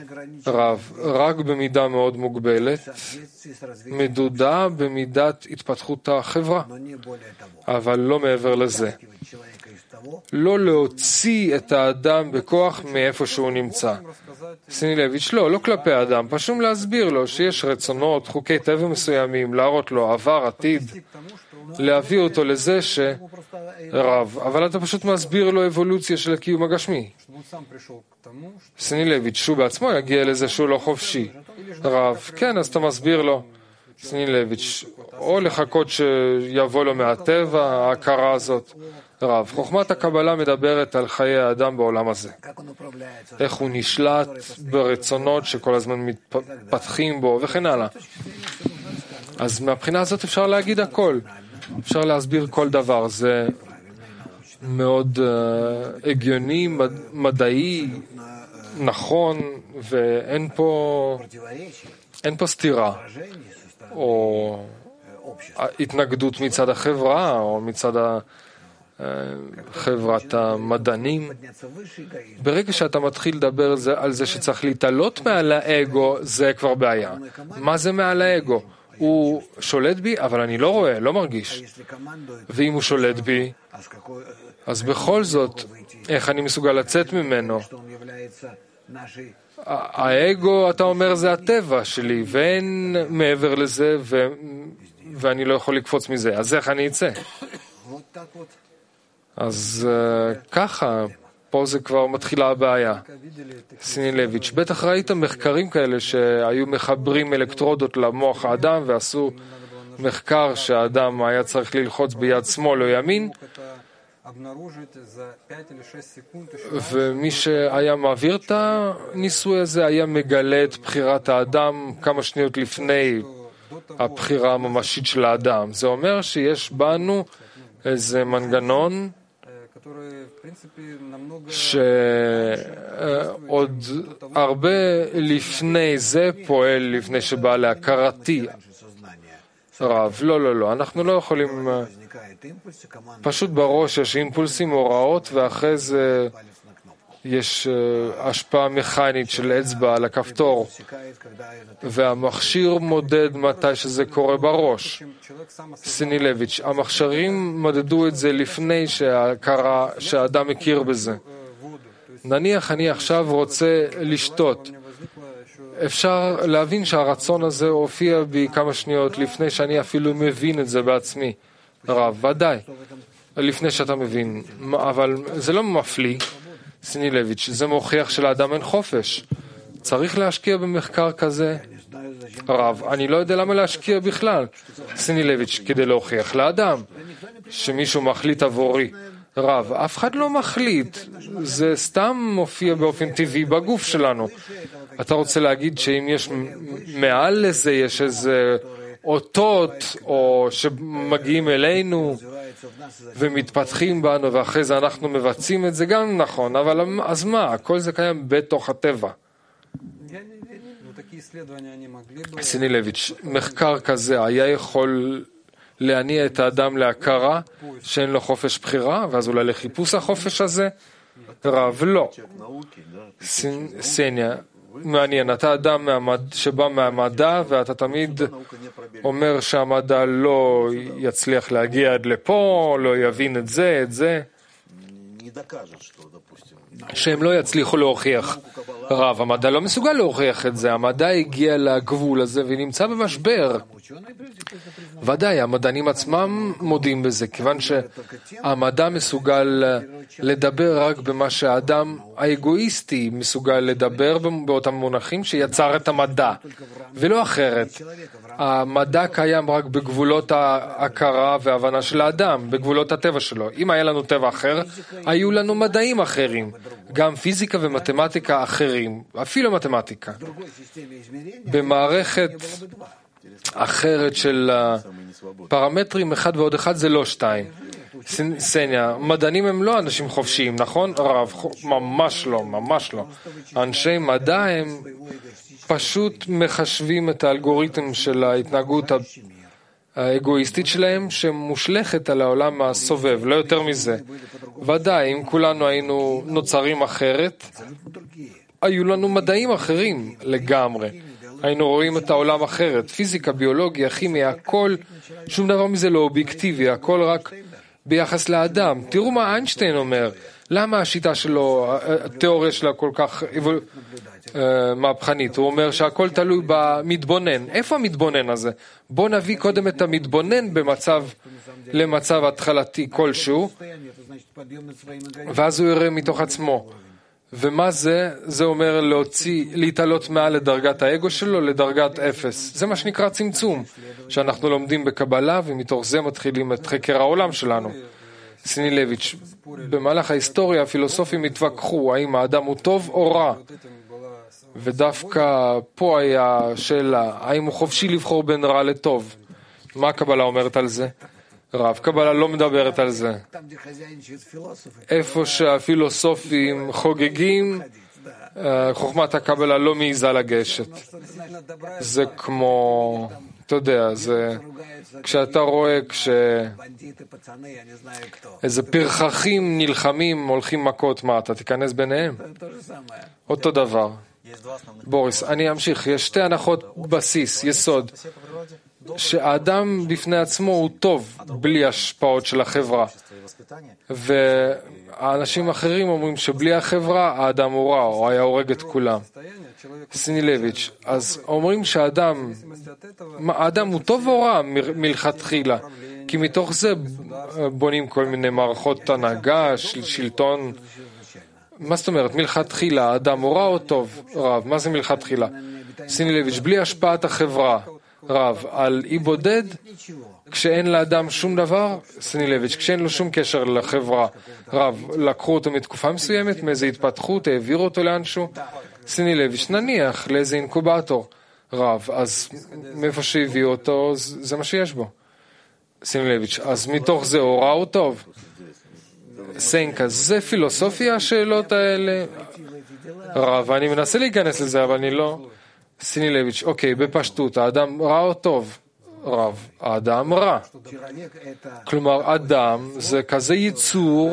רב, רק במידה מאוד מוגבלת, מדודה במידת התפתחות החברה, אבל לא מעבר לזה. לא להוציא את האדם בכוח מאיפה שהוא נמצא. סינילביץ' לא, לא כלפי האדם, פשוט להסביר לו שיש רצונות, חוקי טבע מסוימים, להראות לו עבר, עתיד, להביא אותו לזה שרב, אבל אתה פשוט מסביר לו אבולוציה של הקיום הגשמי. סינילביץ' שהוא בעצמו יגיע לזה שהוא לא חופשי. רב, כן, אז אתה מסביר לו. סינילביץ', או לחכות שיבוא לו מהטבע, ההכרה הזאת. רב, חוכמת הקבלה מדברת על חיי האדם בעולם הזה. איך הוא נשלט ברצונות שכל הזמן מתפתחים בו וכן הלאה. אז מהבחינה הזאת אפשר להגיד הכל. אפשר להסביר כל דבר. זה מאוד uh, הגיוני, מד, מדעי, נכון, ואין פה, אין פה סתירה. או התנגדות מצד החברה, או מצד חברת המדענים. ברגע שאתה מתחיל לדבר על זה שצריך להתעלות מעל האגו, זה כבר בעיה. מה זה מעל האגו? הוא שולט בי, אבל אני לא רואה, לא מרגיש. ואם הוא שולט בי, אז בכל זאת, איך אני מסוגל לצאת ממנו? האגו, אתה אומר, זה הטבע שלי, ואין מעבר לזה, ו... ואני לא יכול לקפוץ מזה. אז איך אני אצא? אז uh, ככה, פה זה כבר מתחילה הבעיה. סינילביץ', בטח ראית מחקרים כאלה שהיו מחברים אלקטרודות למוח האדם, ועשו מחקר שהאדם היה צריך ללחוץ ביד שמאל או ימין, ומי שהיה מעביר את הניסוי הזה היה מגלה את בחירת האדם כמה שניות לפני הבחירה הממשית של האדם. זה אומר שיש בנו איזה מנגנון שעוד הרבה לפני זה פועל, לפני שבא להכרתי. רב, לא, לא, לא, אנחנו לא יכולים, פשוט בראש יש אימפולסים, הוראות, ואחרי זה יש השפעה מכנית של אצבע על הכפתור, והמכשיר מודד מתי שזה קורה בראש. סינילביץ', המכשירים מדדו את זה לפני שהקרה, שהאדם מכיר בזה. נניח אני עכשיו רוצה לשתות. אפשר להבין שהרצון הזה הופיע בי כמה שניות לפני שאני אפילו מבין את זה בעצמי. רב, ודאי, לפני שאתה מבין. אבל זה לא מפליא, סינילביץ', זה מוכיח שלאדם אין חופש. צריך להשקיע במחקר כזה? רב, אני לא יודע למה להשקיע בכלל. סינילביץ', כדי להוכיח לאדם שמישהו מחליט עבורי. רב, אף אחד לא מחליט, זה סתם מופיע באופן טבעי בגוף שלנו. אתה רוצה להגיד שאם יש מעל לזה, יש איזה אותות או שמגיעים אלינו ומתפתחים בנו ואחרי זה אנחנו מבצעים את זה, גם נכון, אבל אז מה? כל זה קיים בתוך הטבע. סינילביץ', מחקר כזה היה יכול להניע את האדם להכרה שאין לו חופש בחירה, ואז אולי לחיפוש החופש הזה? רב, לא. סניה, מעניין, אתה אדם שבא מהמדע, ואתה תמיד אומר שהמדע לא יצליח להגיע עד לפה, לא יבין את זה, את זה. שהם לא יצליחו להוכיח. רב, המדע לא מסוגל להוכיח את זה, המדע הגיע לגבול הזה ונמצא במשבר. ודאי, המדענים עצמם מודים בזה, כיוון שהמדע מסוגל לדבר רק במה שהאדם האגואיסטי מסוגל לדבר באותם מונחים שיצר את המדע, ולא אחרת. המדע קיים רק בגבולות ההכרה וההבנה של האדם, בגבולות הטבע שלו. אם היה לנו טבע אחר, היו לנו מדעים אחרים, גם פיזיקה ומתמטיקה אחרים, אפילו מתמטיקה. במערכת אחרת של פרמטרים, אחד ועוד אחד זה לא שתיים. סניה, מדענים הם לא אנשים חופשיים, נכון? רב, ממש לא, ממש לא. אנשי מדע הם פשוט מחשבים את האלגוריתם של ההתנהגות האגואיסטית שלהם, שמושלכת על העולם הסובב, לא יותר מזה. ודאי, אם כולנו היינו נוצרים אחרת, היו לנו מדעים אחרים לגמרי. היינו רואים את העולם אחרת, פיזיקה, ביולוגיה, כימיה, הכל, שום דבר מזה לא אובייקטיבי, הכל רק ביחס לאדם. תראו מה איינשטיין אומר, למה השיטה שלו, התיאוריה שלה כל כך מהפכנית? הוא אומר שהכל תלוי במתבונן. איפה המתבונן הזה? בוא נביא קודם את המתבונן במצב, למצב התחלתי כלשהו, ואז הוא יראה מתוך עצמו. ומה זה? זה אומר להוציא, להתעלות מעל לדרגת האגו שלו, לדרגת אפס. זה מה שנקרא צמצום, שאנחנו לומדים בקבלה, ומתוך זה מתחילים את חקר העולם שלנו. סינילביץ', במהלך ההיסטוריה הפילוסופים התווכחו, האם האדם הוא טוב או רע. ודווקא פה היה שאלה, האם הוא חופשי לבחור בין רע לטוב. מה הקבלה אומרת על זה? רב, קבלה לא מדברת על זה. איפה שהפילוסופים חוגגים, חוכמת הקבלה לא מעיזה לגשת. זה כמו, אתה יודע, זה כשאתה רואה כש איזה פרחחים נלחמים, הולכים מכות, מה, אתה תיכנס ביניהם? אותו דבר. בוריס, אני אמשיך, יש שתי הנחות בסיס, יסוד. שהאדם בפני עצמו הוא טוב בלי השפעות של החברה, והאנשים אחרים אומרים שבלי החברה האדם הוא רע או היה הורג את כולם. סינילביץ', אז אומרים שהאדם האדם הוא טוב או רע מלכתחילה, כי מתוך זה בונים כל מיני מערכות הנהגה, שלטון. מה זאת אומרת? מלכתחילה האדם הוא רע או טוב? רב, מה זה מלכתחילה? סינילביץ', בלי השפעת החברה. רב, על אי בודד, כשאין לאדם שום דבר, סינילביץ', כשאין לו שום קשר לחברה. רב, לקחו אותו מתקופה מסוימת, מאיזו התפתחות, העבירו אותו לאנשהו. סינילביץ', נניח לאיזה אינקובטור. רב, אז מאיפה שהביאו אותו, זה מה שיש בו. סינילביץ', אז מתוך זה הוא רע או טוב? סנקה, זה פילוסופיה השאלות האלה? רב, אני מנסה להיכנס לזה, אבל אני לא... סינילביץ', אוקיי, בפשטות, האדם רע או טוב? רב, האדם רע. כלומר, אדם זה כזה ייצור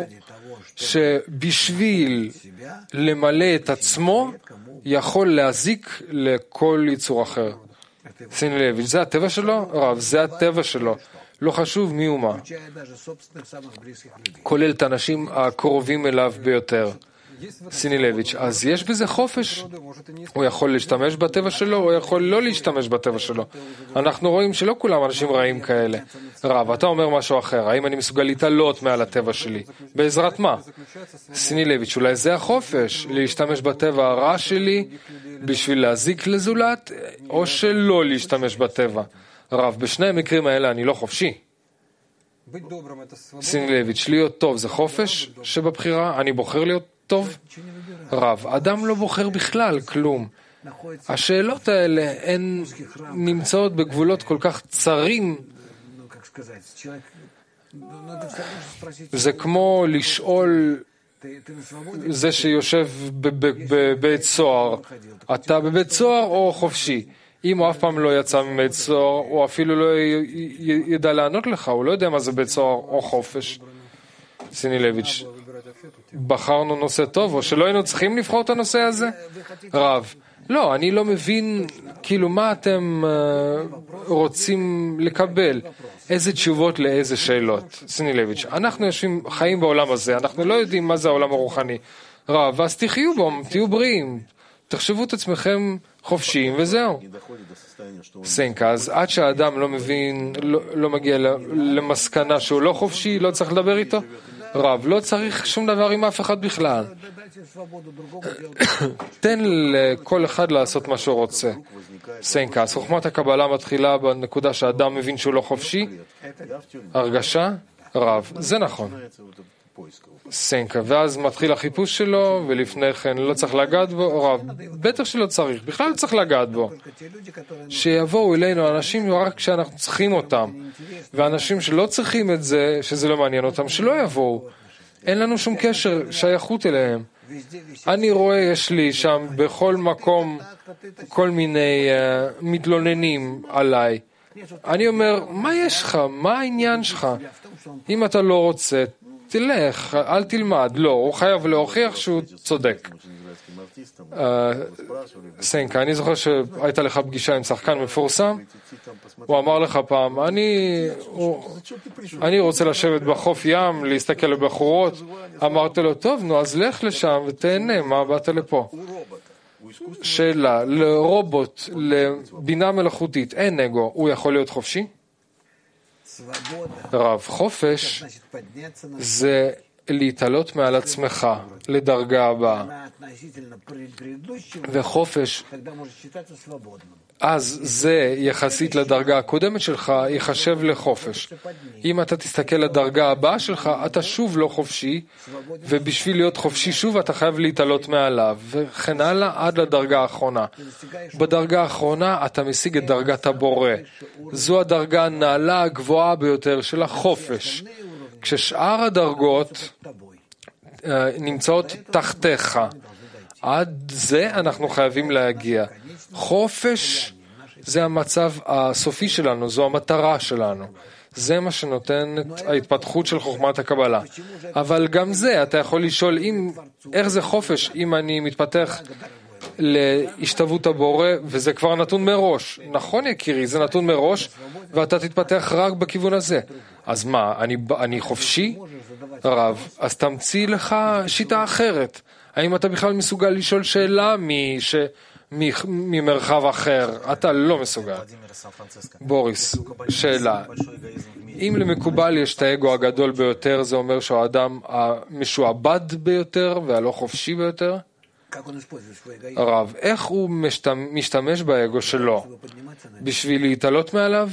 שבשביל למלא את עצמו יכול להזיק לכל ייצור אחר. סינילביץ', זה הטבע שלו? רב, זה הטבע שלו. לא חשוב מי ומה. כולל את האנשים הקרובים אליו ביותר. סינילביץ', אז יש בזה חופש. הוא יכול להשתמש בטבע שלו, הוא יכול לא להשתמש בטבע שלו. אנחנו רואים שלא כולם אנשים רעים כאלה. רב, אתה אומר משהו אחר, האם אני מסוגל להתעלות מעל הטבע שלי? בעזרת מה? סינילביץ', אולי זה החופש, להשתמש בטבע הרע שלי בשביל להזיק לזולת, או שלא להשתמש בטבע. רב, בשני המקרים האלה אני לא חופשי. סינילביץ', להיות טוב זה חופש שבבחירה, אני בוחר להיות טוב? רב, אדם לא בוחר בכלל כלום. השאלות האלה הן נמצאות בגבולות כל כך צרים. זה כמו לשאול זה שיושב בבית סוהר, אתה בבית סוהר או חופשי? אם הוא אף פעם לא יצא מבית סוהר, הוא אפילו לא ידע לענות לך, הוא לא יודע מה זה בית סוהר או חופש. סינילביץ', בחרנו נושא טוב, או שלא היינו צריכים לבחור את הנושא הזה? רב, לא, אני לא מבין, כאילו, מה אתם uh, רוצים לקבל? איזה תשובות לאיזה שאלות? סינילביץ', אנחנו יושבים, חיים בעולם הזה, אנחנו לא יודעים מה זה העולם הרוחני. רב, אז תחיו בו, תהיו בריאים, תחשבו את עצמכם חופשיים וזהו. סנקה, אז עד שהאדם לא מבין, לא, לא מגיע למסקנה שהוא לא חופשי, לא צריך לדבר איתו. רב, לא צריך שום דבר עם אף אחד בכלל. תן לכל אחד לעשות מה שהוא רוצה. סנקה, אז חוכמת הקבלה מתחילה בנקודה שהאדם מבין שהוא לא חופשי. הרגשה? רב, זה נכון. סנקה, ואז מתחיל החיפוש שלו, ולפני כן לא צריך לגעת בו. רב, בטח שלא צריך, בכלל לא צריך לגעת בו. שיבואו אלינו אנשים רק כשאנחנו צריכים אותם, ואנשים שלא צריכים את זה, שזה לא מעניין אותם, שלא יבואו. אין לנו שום קשר, שייכות אליהם. אני רואה, יש לי שם בכל מקום כל מיני uh, מתלוננים עליי. אני אומר, מה יש לך? מה העניין שלך? אם אתה לא רוצה, תלך, אל תלמד. לא, הוא חייב להוכיח שהוא צודק. סנקה, אני זוכר שהייתה לך פגישה עם שחקן מפורסם, הוא אמר לך פעם, אני, הוא, אני רוצה לשבת בחוף ים, להסתכל לבחורות. אמרת לו, טוב, נו, אז לך לשם ותהנה, מה באת לפה? שאלה, לרובוט, לבינה מלאכותית, אין אגו, הוא יכול להיות חופשי? רב, חופש זה להתעלות מעל עצמך לדרגה הבאה. וחופש, אז זה יחסית לדרגה הקודמת שלך, יחשב לחופש. אם אתה תסתכל לדרגה הבאה שלך, אתה שוב לא חופשי, ובשביל להיות חופשי שוב אתה חייב להתעלות מעליו, וכן הלאה עד לדרגה האחרונה. בדרגה האחרונה אתה משיג את דרגת הבורא. זו הדרגה הנעלה הגבוהה ביותר של החופש. כששאר הדרגות נמצאות תחתיך. עד זה אנחנו חייבים להגיע. חופש זה המצב הסופי שלנו, זו המטרה שלנו. זה מה שנותן את ההתפתחות של חוכמת הקבלה. אבל גם זה, אתה יכול לשאול אם, איך זה חופש אם אני מתפתח להשתוות הבורא, וזה כבר נתון מראש. נכון יקירי, זה נתון מראש, ואתה תתפתח רק בכיוון הזה. אז מה, אני, אני חופשי? רב, אז תמציא לך שיטה אחרת. האם אתה בכלל מסוגל לשאול שאלה מש... ממרחב אחר? אתה לא מסוגל. בוריס, שאלה. אם למקובל יש את האגו הגדול ביותר, זה אומר שהוא האדם המשועבד ביותר והלא חופשי ביותר? רב, איך הוא משתמש באגו שלו? בשביל להתעלות מעליו?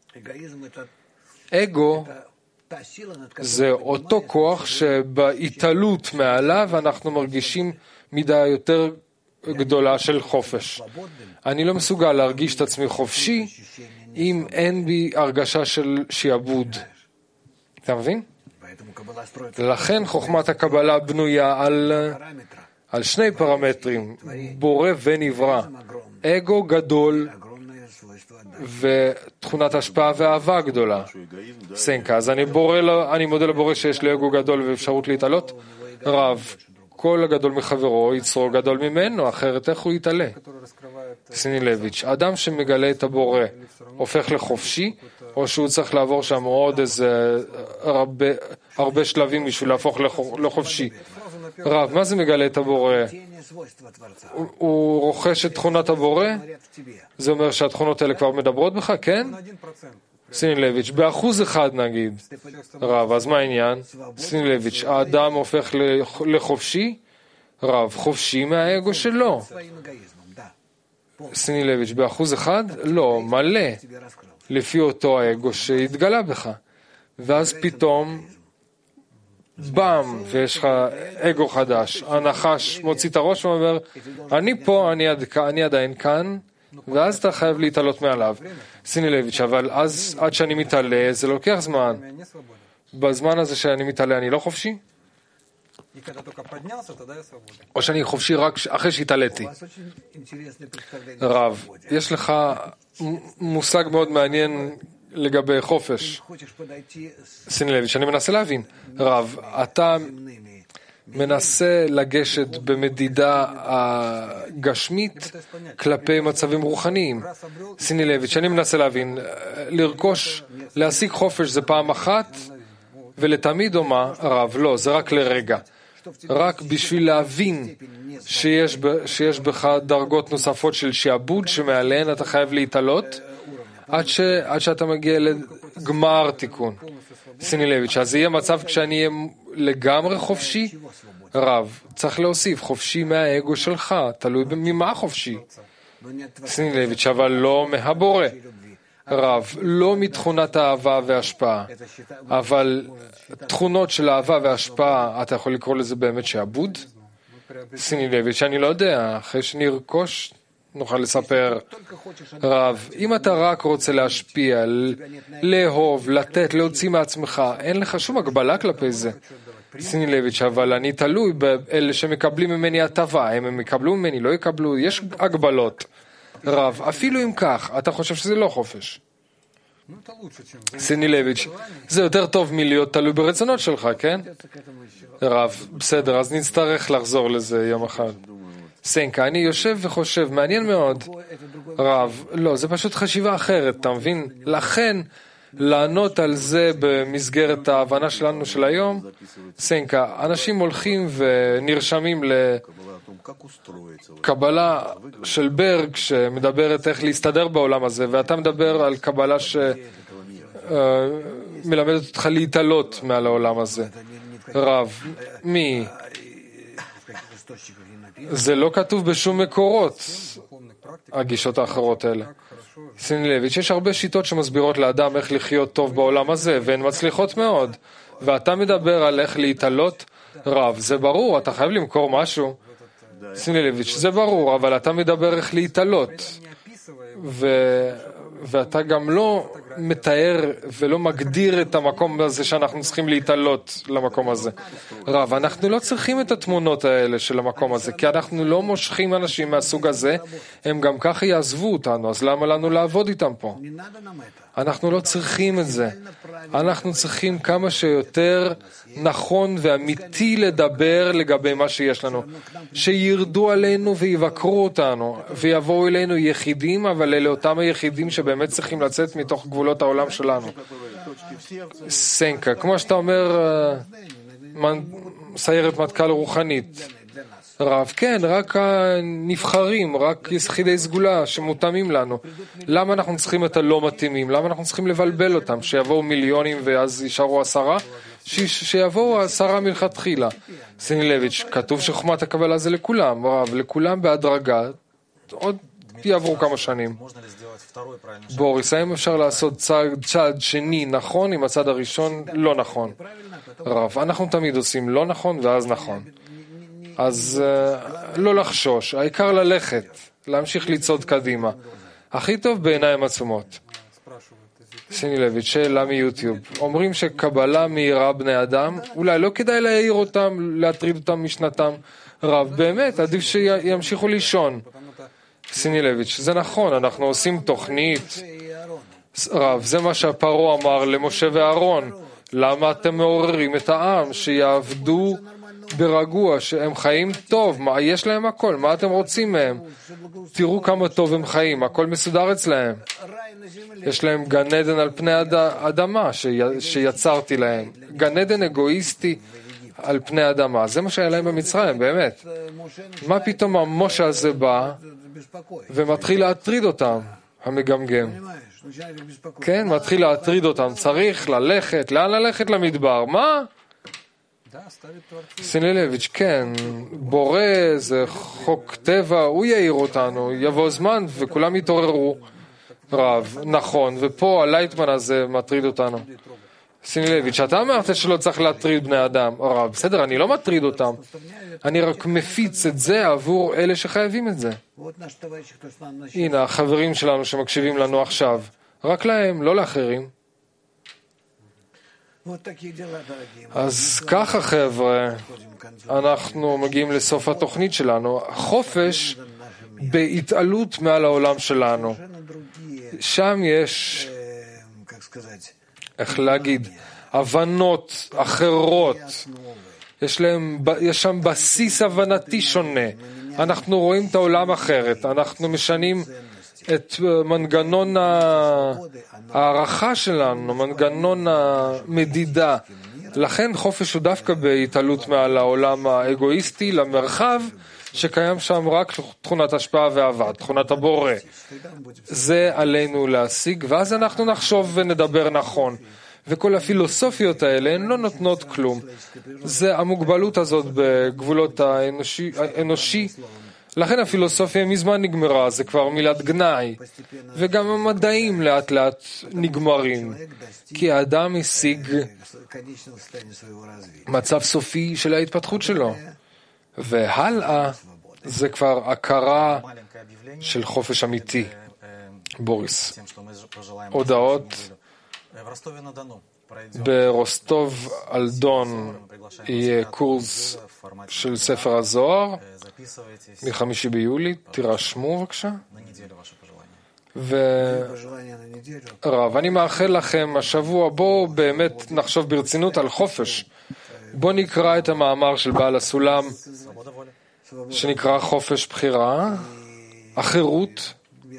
אגו זה אותו כוח שבהתעלות מעליו אנחנו מרגישים מידה יותר גדולה של חופש. אני לא מסוגל להרגיש את עצמי חופשי אם אין בי הרגשה של שיעבוד. אתה מבין? לכן חוכמת הקבלה בנויה על, על שני פרמטרים, בורא ונברא. אגו גדול ותכונת השפעה ואהבה גדולה. סנקה, אז אני, בורא, אני מודה לבורא שיש לי אגו גדול ואפשרות להתעלות. רב, כל הגדול מחברו יצרו גדול ממנו, אחרת איך הוא יתעלה? סינילביץ', אדם שמגלה את הבורא הופך לחופשי, או שהוא צריך לעבור שם עוד איזה הרבה, הרבה שלבים בשביל להפוך לחופשי? רב, מה זה מגלה את הבורא? הוא, הוא רוכש את תכונת הבורא? זה אומר שהתכונות האלה כבר מדברות בך, כן? סינילביץ', באחוז אחד נגיד. רב, אז מה העניין? סינילביץ', האדם הופך לחופשי? רב, חופשי מהאגו שלו. סינילביץ', באחוז אחד? לא, מלא. לפי אותו האגו שהתגלה בך. ואז פתאום, בם, ויש לך אגו חדש. הנחש מוציא את הראש ואומר, אני פה, אני, עד, אני עדיין כאן, ואז אתה חייב להתעלות מעליו. סינילביץ', אבל אז עד שאני מתעלה, זה לוקח זמן. בזמן הזה שאני מתעלה, אני לא חופשי? או שאני חופשי רק אחרי שהתעליתי? רב, יש לך מושג מאוד מעניין לגבי חופש. סינילביץ', אני מנסה להבין. רב, אתה מנסה לגשת במדידה הגשמית כלפי מצבים רוחניים. סינילביץ', אני מנסה להבין, לרכוש, להשיג חופש זה פעם אחת ולתמיד או מה? רב, לא, זה רק לרגע. רק בשביל להבין שיש, שיש בך דרגות נוספות של שעבוד שמעליהן אתה חייב להתעלות עד, ש, עד שאתה מגיע לגמר תיקון. סינילביץ', אז יהיה מצב כשאני אהיה לגמרי חופשי? רב, צריך להוסיף, חופשי מהאגו שלך, תלוי ממה חופשי. סינילביץ', אבל לא מהבורא. רב, לא מתכונת האהבה וההשפעה, אבל תכונות של אהבה וההשפעה, אתה יכול לקרוא לזה באמת שעבוד? סינילביץ', אני לא יודע, אחרי שנרכוש נוכל לספר. רב, אם אתה רק רוצה להשפיע, לאהוב, לתת, להוציא מעצמך, אין לך שום הגבלה כלפי זה. סינילביץ', אבל אני תלוי באלה שמקבלים ממני הטבה, הם, הם יקבלו ממני, לא יקבלו, יש הגבלות. רב, אפילו אם כך, אתה חושב שזה לא חופש? סינילביץ', זה יותר טוב מלהיות תלוי ברצונות שלך, כן? רב, בסדר, אז נצטרך לחזור לזה יום אחד. סנקה, אני יושב וחושב, מעניין מאוד. רב, לא, זה פשוט חשיבה אחרת, אתה מבין? לכן, לענות על זה במסגרת ההבנה שלנו של היום, סנקה, אנשים הולכים ונרשמים לקבלה של ברג שמדברת איך להסתדר בעולם הזה, ואתה מדבר על קבלה שמלמדת אותך להתעלות מעל העולם הזה. רב, מי? זה לא כתוב בשום מקורות, הגישות האחרות האלה. סינילביץ', יש הרבה שיטות שמסבירות לאדם איך לחיות טוב בעולם הזה, והן מצליחות מאוד. ואתה מדבר על איך להתעלות? רב, זה ברור, אתה חייב למכור משהו. סינילביץ', זה ברור, אבל אתה מדבר איך להתעלות. ו... ואתה גם לא מתאר ולא מגדיר את המקום הזה שאנחנו צריכים להתעלות למקום הזה. רב, אנחנו לא צריכים את התמונות האלה של המקום הזה, כי אנחנו לא מושכים אנשים מהסוג הזה, הם גם ככה יעזבו אותנו, אז למה לנו לעבוד איתם פה? אנחנו לא צריכים את זה. אנחנו צריכים כמה שיותר נכון ואמיתי לדבר לגבי מה שיש לנו. שירדו עלינו ויבקרו אותנו, ויבואו אלינו יחידים, אבל אלה אותם היחידים שבאמת צריכים לצאת מתוך גבולות העולם שלנו. סנקה, כמו שאתה אומר, סיירת מטכ"ל רוחנית. רב, כן, רק הנבחרים, רק יחידי סגולה שמותאמים לנו. למה אנחנו צריכים את הלא מתאימים? למה אנחנו צריכים לבלבל אותם? שיבואו מיליונים ואז יישארו עשרה? שיבואו עשרה מלכתחילה. סינילביץ', כתוב שחוכמת הקבלה זה לכולם, רב, לכולם בהדרגה. עוד יעברו כמה שנים. בוריס, האם אפשר לעשות צעד, צעד שני נכון אם הצעד הראשון לא נכון? רב, אנחנו תמיד עושים לא נכון ואז נכון. אז uh, לא לחשוש, העיקר ללכת, להמשיך לצעוד קדימה. הכי טוב בעיניים עצומות. סינילביץ', שאלה מיוטיוב. אומרים שקבלה מהירה בני אדם, אולי לא כדאי להעיר אותם, להטריד אותם משנתם. רב, באמת, עדיף שימשיכו לישון. סינילביץ', זה נכון, אנחנו עושים תוכנית. רב, זה מה שהפרעה אמר למשה ואהרון. למה אתם מעוררים את העם שיעבדו ברגוע, שהם חיים טוב, מה, יש להם הכל, מה אתם רוצים מהם? תראו כמה טוב הם חיים, הכל מסודר אצלהם. יש להם גן עדן על פני הד... אדמה שי... שיצרתי להם. גן עדן אגואיסטי על פני אדמה. זה מה שהיה להם במצרים, באמת. מה פתאום המשה הזה בא ומתחיל להטריד אותם, המגמגם? כן, מתחיל להטריד אותם. צריך ללכת, לאן ללכת? למדבר. מה? סינילביץ', כן, בורא זה חוק טבע, הוא יעיר אותנו, יבוא זמן וכולם יתעוררו. רב, נכון, ופה הלייטמן הזה מטריד אותנו. סינילביץ', אתה אמרת שלא צריך להטריד בני אדם. רב, בסדר, אני לא מטריד אותם, אני רק מפיץ את זה עבור אלה שחייבים את זה. הנה, החברים שלנו שמקשיבים לנו עכשיו, רק להם, לא לאחרים. אז ככה חבר'ה, אנחנו מגיעים לסוף התוכנית שלנו. חופש בהתעלות מעל העולם שלנו. שם יש, איך להגיד, הבנות אחרות. יש להם, יש שם בסיס הבנתי שונה. אנחנו רואים את העולם אחרת. אנחנו משנים את מנגנון הערכה שלנו, מנגנון המדידה. לכן חופש הוא דווקא בהתעלות מעל העולם האגואיסטי למרחב שקיים שם רק תכונת השפעה ואהבה, תכונת הבורא. זה עלינו להשיג, ואז אנחנו נחשוב ונדבר נכון. וכל הפילוסופיות האלה הן לא נותנות כלום. זה המוגבלות הזאת בגבולות האנושי, האנושי. לכן הפילוסופיה מזמן נגמרה, זה כבר מילת גנאי, וגם המדעים לאט לאט נגמרים, כי האדם השיג מצב סופי של ההתפתחות שלו, והלאה זה כבר הכרה של חופש אמיתי. בוריס, הודעות. ברוסטוב על דון יהיה קורס של ספר הזוהר מחמישי ביולי, תירשמו בבקשה. ורב, אני מאחל לכם השבוע, בואו באמת נחשוב ברצינות על חופש. בואו נקרא את המאמר של בעל הסולם, שנקרא חופש בחירה, החירות,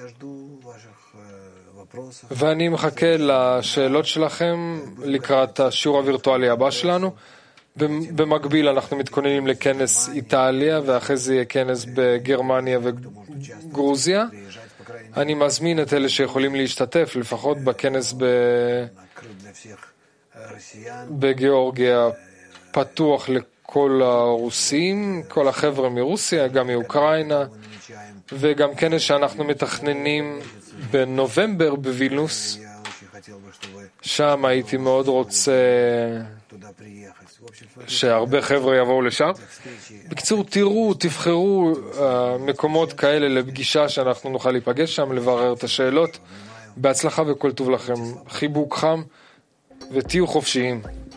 ואני מחכה לשאלות שלכם לקראת השיעור הווירטואלי הבא שלנו. במקביל אנחנו מתכוננים לכנס איטליה, ואחרי זה יהיה כנס בגרמניה וגרוזיה. אני מזמין את אלה שיכולים להשתתף, לפחות בכנס ב... בגיאורגיה, פתוח לכל הרוסים, כל החבר'ה מרוסיה, גם מאוקראינה, וגם כנס שאנחנו מתכננים בנובמבר בווילנוס. שם הייתי מאוד רוצה שהרבה חבר'ה יבואו לשם. בקיצור, תראו, תבחרו uh, מקומות כאלה לפגישה שאנחנו נוכל להיפגש שם, לברר את השאלות. בהצלחה וכל טוב לכם. חיבוק חם ותהיו חופשיים.